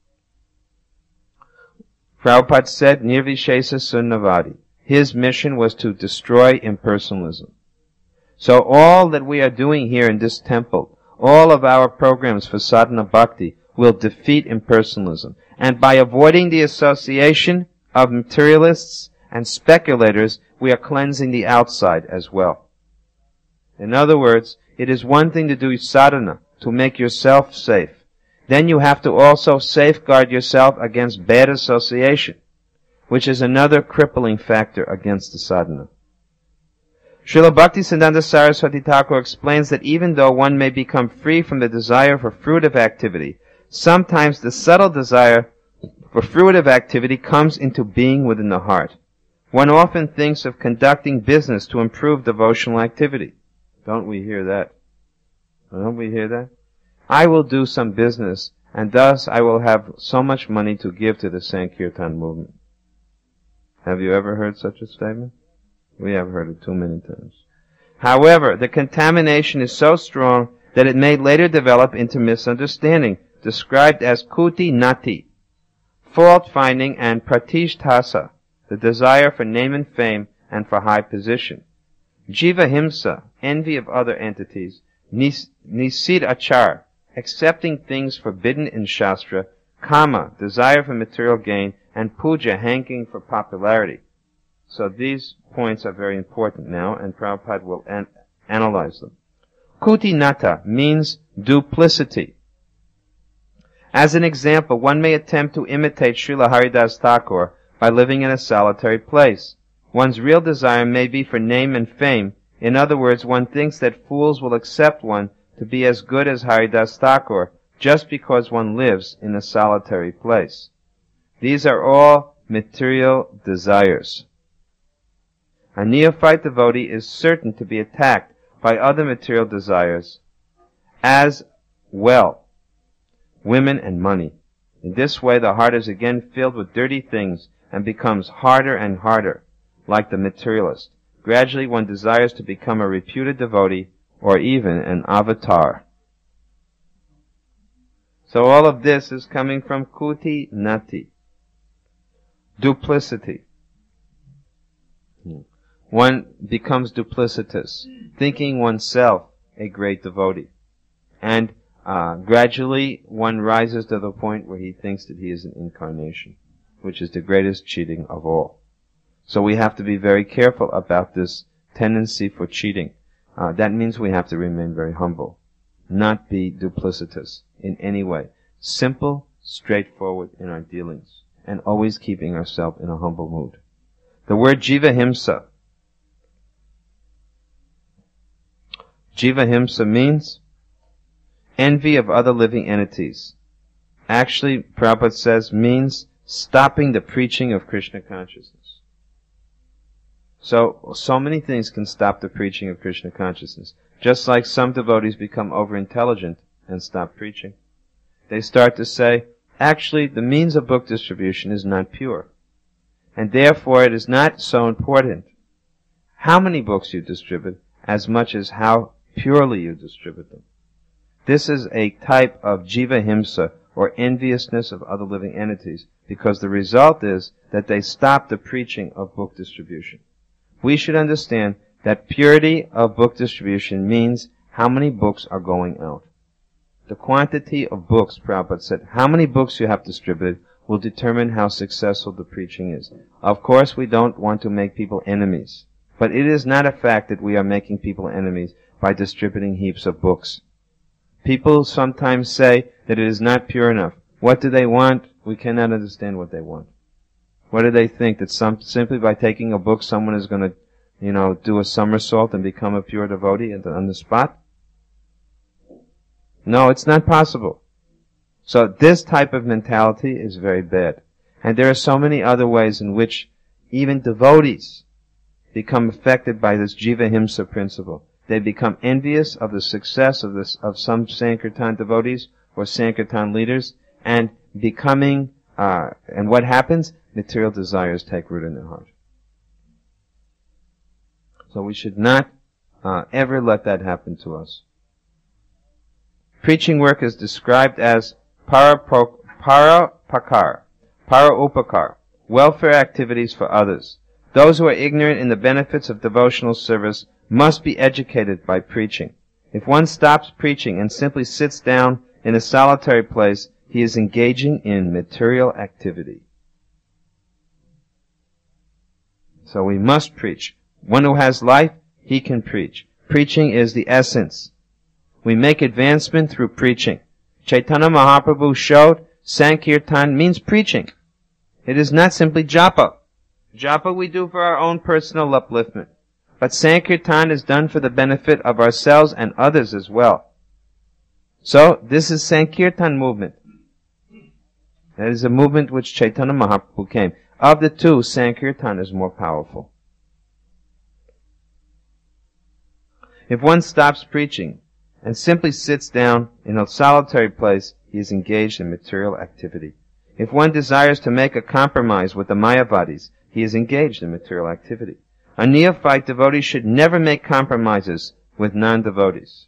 Prabhupada said, Nirvishesa Sunnavadi. His mission was to destroy impersonalism. So all that we are doing here in this temple, all of our programs for sadhana bhakti, will defeat impersonalism. And by avoiding the association of materialists and speculators, we are cleansing the outside as well. In other words, it is one thing to do sadhana, to make yourself safe. Then you have to also safeguard yourself against bad association, which is another crippling factor against the sadhana. Srila Bhaktisiddhanta Saraswati Thakur explains that even though one may become free from the desire for fruitive activity, sometimes the subtle desire for fruitive activity comes into being within the heart. One often thinks of conducting business to improve devotional activity. Don't we hear that? Don't we hear that? I will do some business, and thus I will have so much money to give to the Sankirtan movement. Have you ever heard such a statement? We have heard it too many times. However, the contamination is so strong that it may later develop into misunderstanding, described as kuti nati, fault-finding, and pratishtasa, the desire for name and fame and for high position. Jiva himsa, envy of other entities. Nis- nisid achar, accepting things forbidden in Shastra. Kama, desire for material gain. And puja, hankering for popularity. So these points are very important now, and Prabhupada will an- analyze them. Kuti nata means duplicity. As an example, one may attempt to imitate Srila Haridas Thakur by living in a solitary place. One's real desire may be for name and fame. In other words, one thinks that fools will accept one to be as good as Haridas Thakur just because one lives in a solitary place. These are all material desires. A neophyte devotee is certain to be attacked by other material desires as well, women and money. In this way, the heart is again filled with dirty things and becomes harder and harder, like the materialist. Gradually, one desires to become a reputed devotee or even an avatar. So all of this is coming from kuti nati, duplicity. One becomes duplicitous, thinking oneself a great devotee. And uh, gradually one rises to the point where he thinks that he is an incarnation, which is the greatest cheating of all. So we have to be very careful about this tendency for cheating. Uh, that means we have to remain very humble, not be duplicitous in any way. Simple, straightforward in our dealings, and always keeping ourselves in a humble mood. The word jiva himsa. Jiva himsa means envy of other living entities. Actually, Prabhupada says, means stopping the preaching of Krishna consciousness. So, so many things can stop the preaching of Krishna consciousness. Just like some devotees become over-intelligent and stop preaching. They start to say, actually, the means of book distribution is not pure. And therefore, it is not so important how many books you distribute as much as how purely you distribute them. This is a type of jiva himsa, or enviousness of other living entities, because the result is that they stop the preaching of book distribution. We should understand that purity of book distribution means how many books are going out. The quantity of books, Prabhupada said, how many books you have distributed will determine how successful the preaching is. Of course, we don't want to make people enemies, but it is not a fact that we are making people enemies by distributing heaps of books. People sometimes say that it is not pure enough. What do they want? We cannot understand what they want. What do they think? That some, simply by taking a book, someone is going to, you know, do a somersault and become a pure devotee on the spot? No, it's not possible. So this type of mentality is very bad. And there are so many other ways in which even devotees become affected by this jiva himsa principle. They become envious of the success of this, of some Sankirtan devotees or Sankirtan leaders, and becoming, uh, and what happens? Material desires take root in their heart. So we should not uh, ever let that happen to us. Preaching work is described as parapro- parapakar, para-upakar, welfare activities for others. Those who are ignorant in the benefits of devotional service must be educated by preaching. If one stops preaching and simply sits down in a solitary place, he is engaging in material activity. So we must preach. One who has life, he can preach. Preaching is the essence. We make advancement through preaching. Chaitanya Mahaprabhu showed Sankirtan means preaching. It is not simply japa. Japa we do for our own personal upliftment. But Sankirtan is done for the benefit of ourselves and others as well. So, this is Sankirtan movement. That is a movement which Chaitanya Mahaprabhu came. Of the two, Sankirtan is more powerful. If one stops preaching and simply sits down in a solitary place, he is engaged in material activity. If one desires to make a compromise with the Mayavadis, he is engaged in material activity. A neophyte devotee should never make compromises with non-devotees.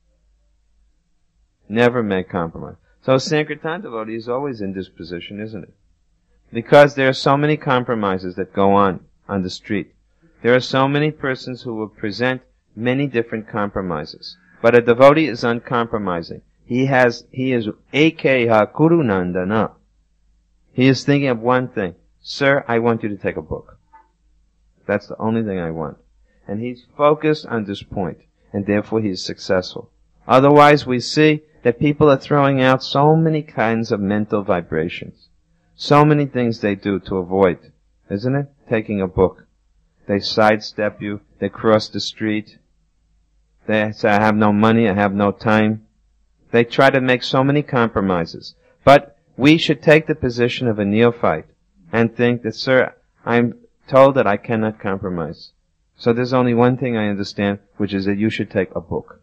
Never make compromise. So a Sankirtan devotee is always in this position, isn't it? Because there are so many compromises that go on on the street. There are so many persons who will present many different compromises. But a devotee is uncompromising. He has, he is Ekeha Kurunandana. He is thinking of one thing. Sir, I want you to take a book. That's the only thing I want. And he's focused on this point, and therefore he is successful. Otherwise, we see that people are throwing out so many kinds of mental vibrations. So many things they do to avoid, isn't it? Taking a book. They sidestep you. They cross the street. They say, I have no money. I have no time. They try to make so many compromises. But we should take the position of a neophyte and think that, sir, I'm told that I cannot compromise. So there's only one thing I understand, which is that you should take a book.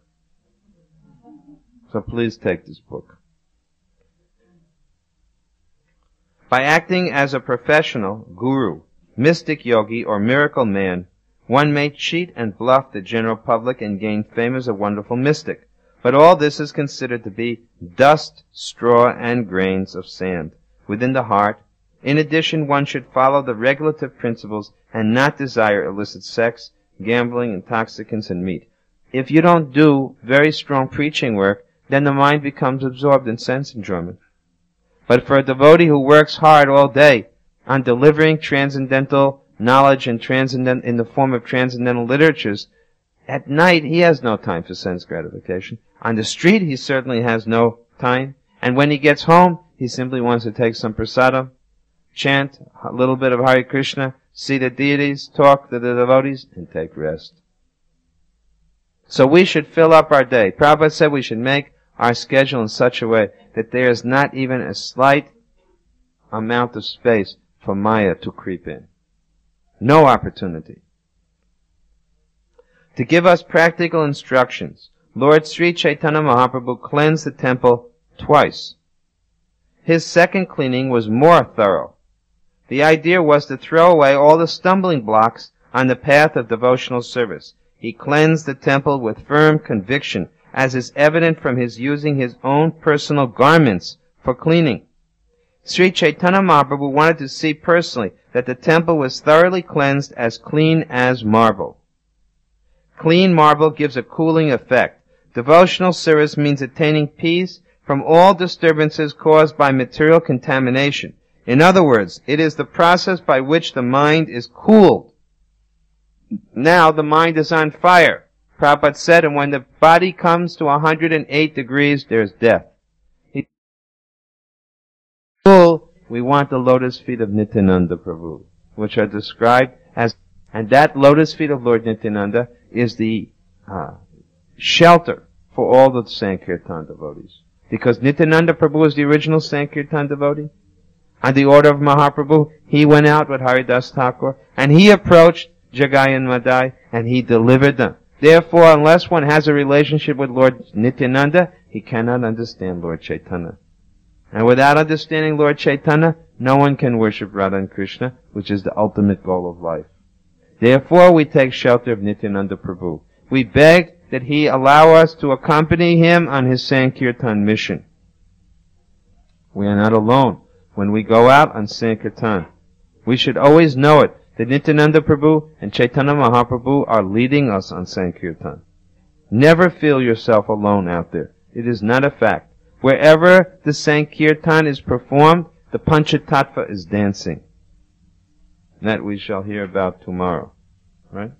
So please take this book. By acting as a professional, guru, mystic yogi, or miracle man, one may cheat and bluff the general public and gain fame as a wonderful mystic. But all this is considered to be dust, straw, and grains of sand within the heart. In addition, one should follow the regulative principles and not desire illicit sex, gambling, intoxicants, and meat. If you don't do very strong preaching work, then the mind becomes absorbed in sense enjoyment. But for a devotee who works hard all day on delivering transcendental knowledge and transcendent in the form of transcendental literatures, at night he has no time for sense gratification. On the street he certainly has no time. And when he gets home, he simply wants to take some prasadam, chant a little bit of Hare Krishna, see the deities, talk to the devotees, and take rest. So we should fill up our day. Prabhupada said we should make our schedule in such a way that there is not even a slight amount of space for Maya to creep in. No opportunity. To give us practical instructions, Lord Sri Chaitanya Mahaprabhu cleansed the temple twice. His second cleaning was more thorough. The idea was to throw away all the stumbling blocks on the path of devotional service. He cleansed the temple with firm conviction, as is evident from his using his own personal garments for cleaning. Sri Chaitanya Mahaprabhu wanted to see personally that the temple was thoroughly cleansed, as clean as marble. Clean marble gives a cooling effect. Devotional service means attaining peace from all disturbances caused by material contamination. In other words, it is the process by which the mind is cooled. Now the mind is on fire. Prabhupada said, and when the body comes to one hundred eight degrees, there's death. Cool, we want the lotus feet of Nityananda Prabhu, which are described as, and that lotus feet of Lord Nityananda is the uh, shelter for all the Sankirtan devotees. Because Nityananda Prabhu is the original Sankirtan devotee. On the order of Mahaprabhu, he went out with Haridas Thakur, and he approached Jagai and Madai, and he delivered them. Therefore, unless one has a relationship with Lord Nityananda, he cannot understand Lord Chaitanya. And without understanding Lord Chaitanya, no one can worship Radha and Krishna, which is the ultimate goal of life. Therefore, we take shelter of Nityananda Prabhu. We beg that he allow us to accompany him on his Sankirtan mission. We are not alone when we go out on Sankirtan. We should always know it, that Nityananda Prabhu and Chaitanya Mahaprabhu are leading us on Sankirtan. Never feel yourself alone out there. It is not a fact. Wherever the Sankirtan is performed, the Panchatattva is dancing. That we shall hear about tomorrow. Right?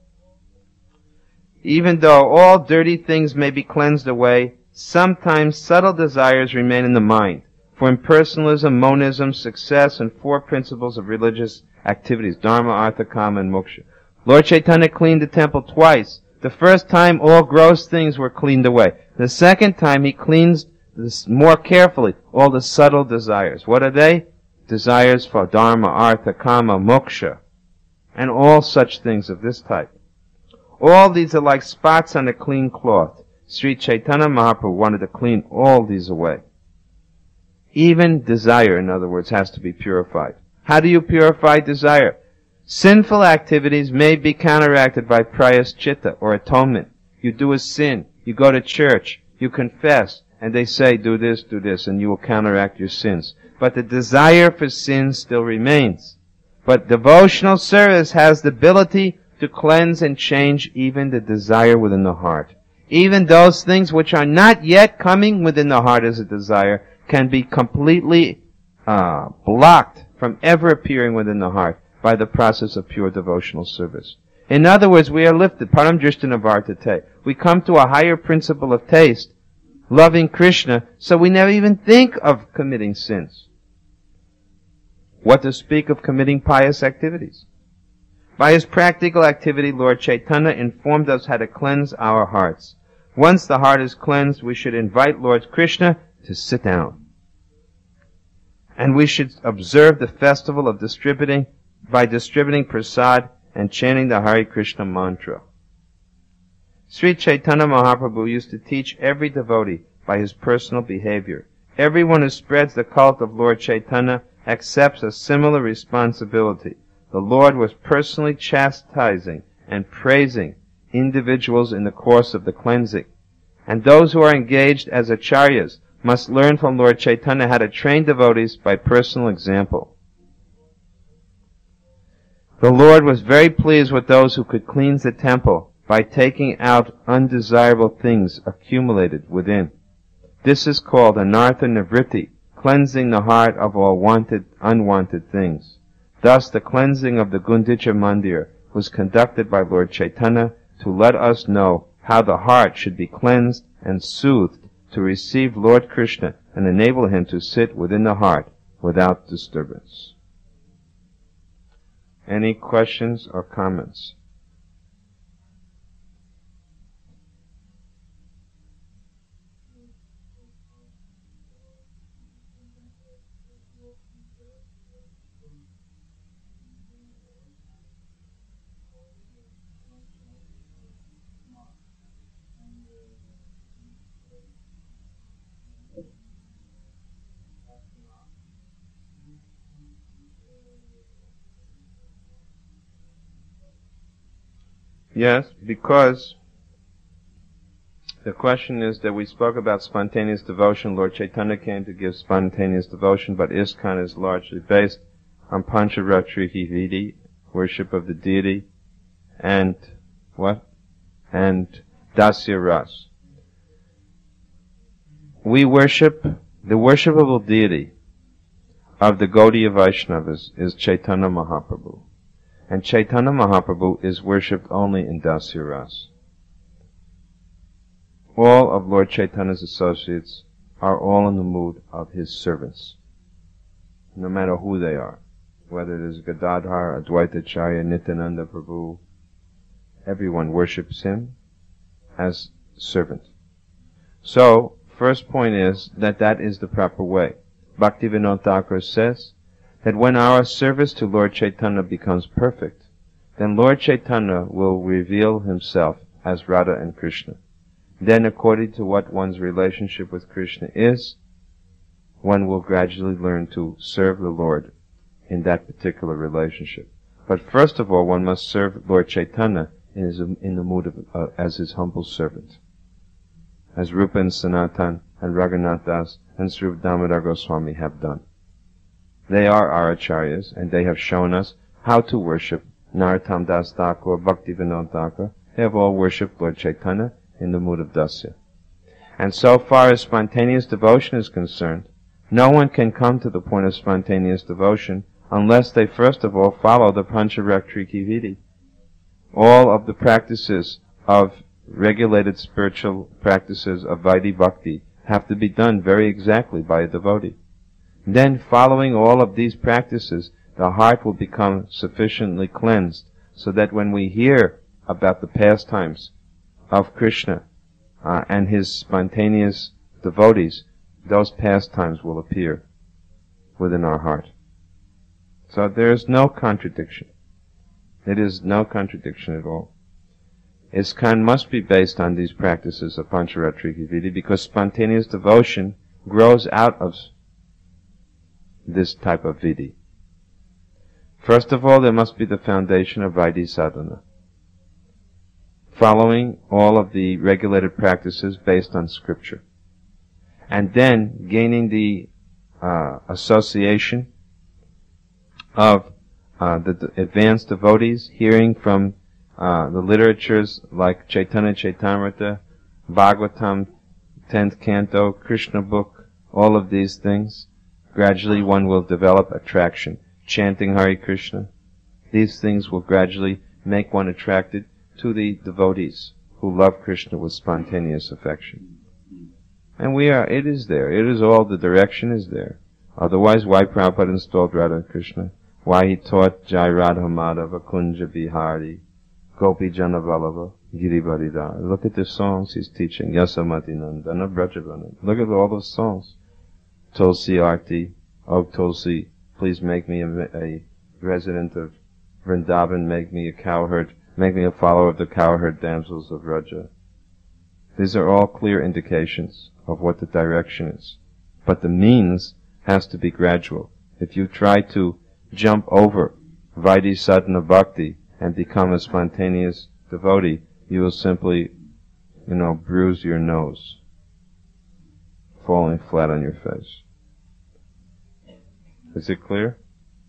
Even though all dirty things may be cleansed away, sometimes subtle desires remain in the mind. For impersonalism, monism, success, and four principles of religious activities, Dharma, Artha, Kama, and Moksha. Lord Chaitanya cleaned the temple twice. The first time, all gross things were cleaned away. The second time, he cleansed this more carefully all the subtle desires. What are they? Desires for Dharma, Artha, Kama, Moksha, and all such things of this type. All these are like spots on a clean cloth. Sri Chaitanya Mahaprabhu wanted to clean all these away. Even desire, in other words, has to be purified. How do you purify desire? Sinful activities may be counteracted by prayaschita, or atonement. You do a sin, you go to church, you confess, and they say, do this, do this, and you will counteract your sins. But the desire for sin still remains. But devotional service has the ability to cleanse and change even the desire within the heart. Even those things which are not yet coming within the heart as a desire can be completely uh, blocked from ever appearing within the heart by the process of pure devotional service. In other words, we are lifted, param drishtana vartate. We come to a higher principle of taste, loving Krishna, so we never even think of committing sins. What to speak of committing pious activities? By his practical activity, Lord Chaitanya informed us how to cleanse our hearts. Once the heart is cleansed, we should invite Lord Krishna to sit down. And we should observe the festival of distributing, by distributing prasad and chanting the Hare Krishna mantra. Sri Chaitanya Mahaprabhu used to teach every devotee by his personal behavior. Everyone who spreads the cult of Lord Chaitanya accepts a similar responsibility. The Lord was personally chastising and praising individuals in the course of the cleansing. And those who are engaged as acharyas must learn from Lord Chaitanya how to train devotees by personal example. The Lord was very pleased with those who could cleanse the temple by taking out undesirable things accumulated within. This is called anartha nivritti, cleansing the heart of all wanted, unwanted things. Thus, the cleansing of the Gundicha Mandir was conducted by Lord Chaitanya to let us know how the heart should be cleansed and soothed to receive Lord Krishna and enable him to sit within the heart without disturbance. Any questions or comments? Yes, because the question is that we spoke about spontaneous devotion. Lord Chaitanya came to give spontaneous devotion, but ISKCON is largely based on Pancharatri Vidi, worship of the deity, and what? And Dasya Ras. We worship, the worshipable deity of the Gaudiya Vaishnavas is Chaitanya Mahaprabhu. And Chaitanya Mahaprabhu is worshipped only in Dasya Ras. All of Lord Chaitanya's associates are all in the mood of his servants, no matter who they are. Whether it is Gadadhar, Advaitacharya, Nityananda Prabhu, everyone worships him as servant. So, first point is that that is the proper way. Bhaktivinoda Thakur says that when our service to Lord Chaitanya becomes perfect, then Lord Chaitanya will reveal himself as Radha and Krishna. Then, according to what one's relationship with Krishna is, one will gradually learn to serve the Lord in that particular relationship. But first of all, one must serve Lord Chaitanya in, his, in the mood of, uh, as his humble servant, as Rupa and Sanatan and Raghunath Das and Sri Damodar Goswami have done. They are our acharyas, and they have shown us how to worship. Narottam Das Thakur, Bhaktivinoda Thakur, they have all worshipped Lord Chaitanya in the mood of Dasya. And so far as spontaneous devotion is concerned, no one can come to the point of spontaneous devotion unless they first of all follow the Pancharaktriki Vidi. All of the practices of regulated spiritual practices of Vaidhi Bhakti have to be done very exactly by a devotee. Then, following all of these practices, the heart will become sufficiently cleansed so that when we hear about the pastimes of Krishna uh, and his spontaneous devotees, those pastimes will appear within our heart. So there is no contradiction. It is no contradiction at all. ISKCON must be based on these practices of Pancharatrika Vidi because spontaneous devotion grows out of this type of Vidi. First of all, there must be the foundation of Vaidhi Sadhana, following all of the regulated practices based on scripture, and then gaining the uh, association of uh, the d- advanced devotees, hearing from uh, the literatures like Chaitanya Chaitamrita, Bhagavatam, tenth Canto, Krishna book, all of these things. Gradually one will develop attraction. Chanting Hare Krishna, these things will gradually make one attracted to the devotees who love Krishna with spontaneous affection. And we are, it is there. It is all, the direction is there. Otherwise, why Prabhupada installed Radha Krishna? Why he taught Jai Radha Madhava, Kunja Bihari, Gopi Jana Vallabha, Giribharidhar. Look at the songs he's teaching. Yasamati Nandana Brajavana. Look at all those songs. Tulsi Arti, O Tulsi, please make me a, a resident of Vrindavan, make me a cowherd, make me a follower of the cowherd damsels of Raja. These are all clear indications of what the direction is. But the means has to be gradual. If you try to jump over Vaidhi Sadhana Bhakti and become a spontaneous devotee, you will simply, you know, bruise your nose, falling flat on your face. Is it clear?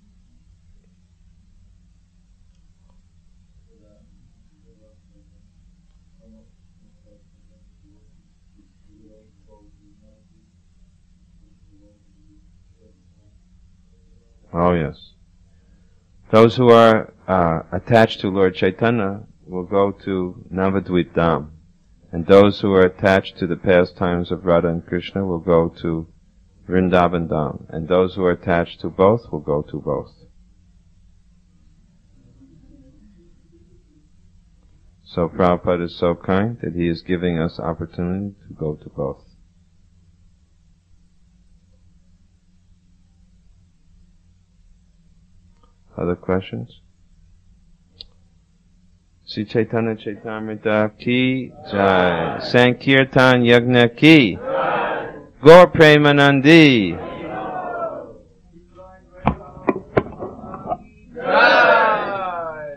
Oh yes. Those who are uh, attached to Lord Chaitanya will go to Navadvip Dham, and those who are attached to the pastimes of Radha and Krishna will go to Vrindavan Dham, and those who are attached to both will go to both. So Prabhupada is so kind that he is giving us opportunity to go to both. Other questions? Sri Chaitanya Chaitamrita ki jai. Sankirtan Yagna ki. Gaur Premanandi.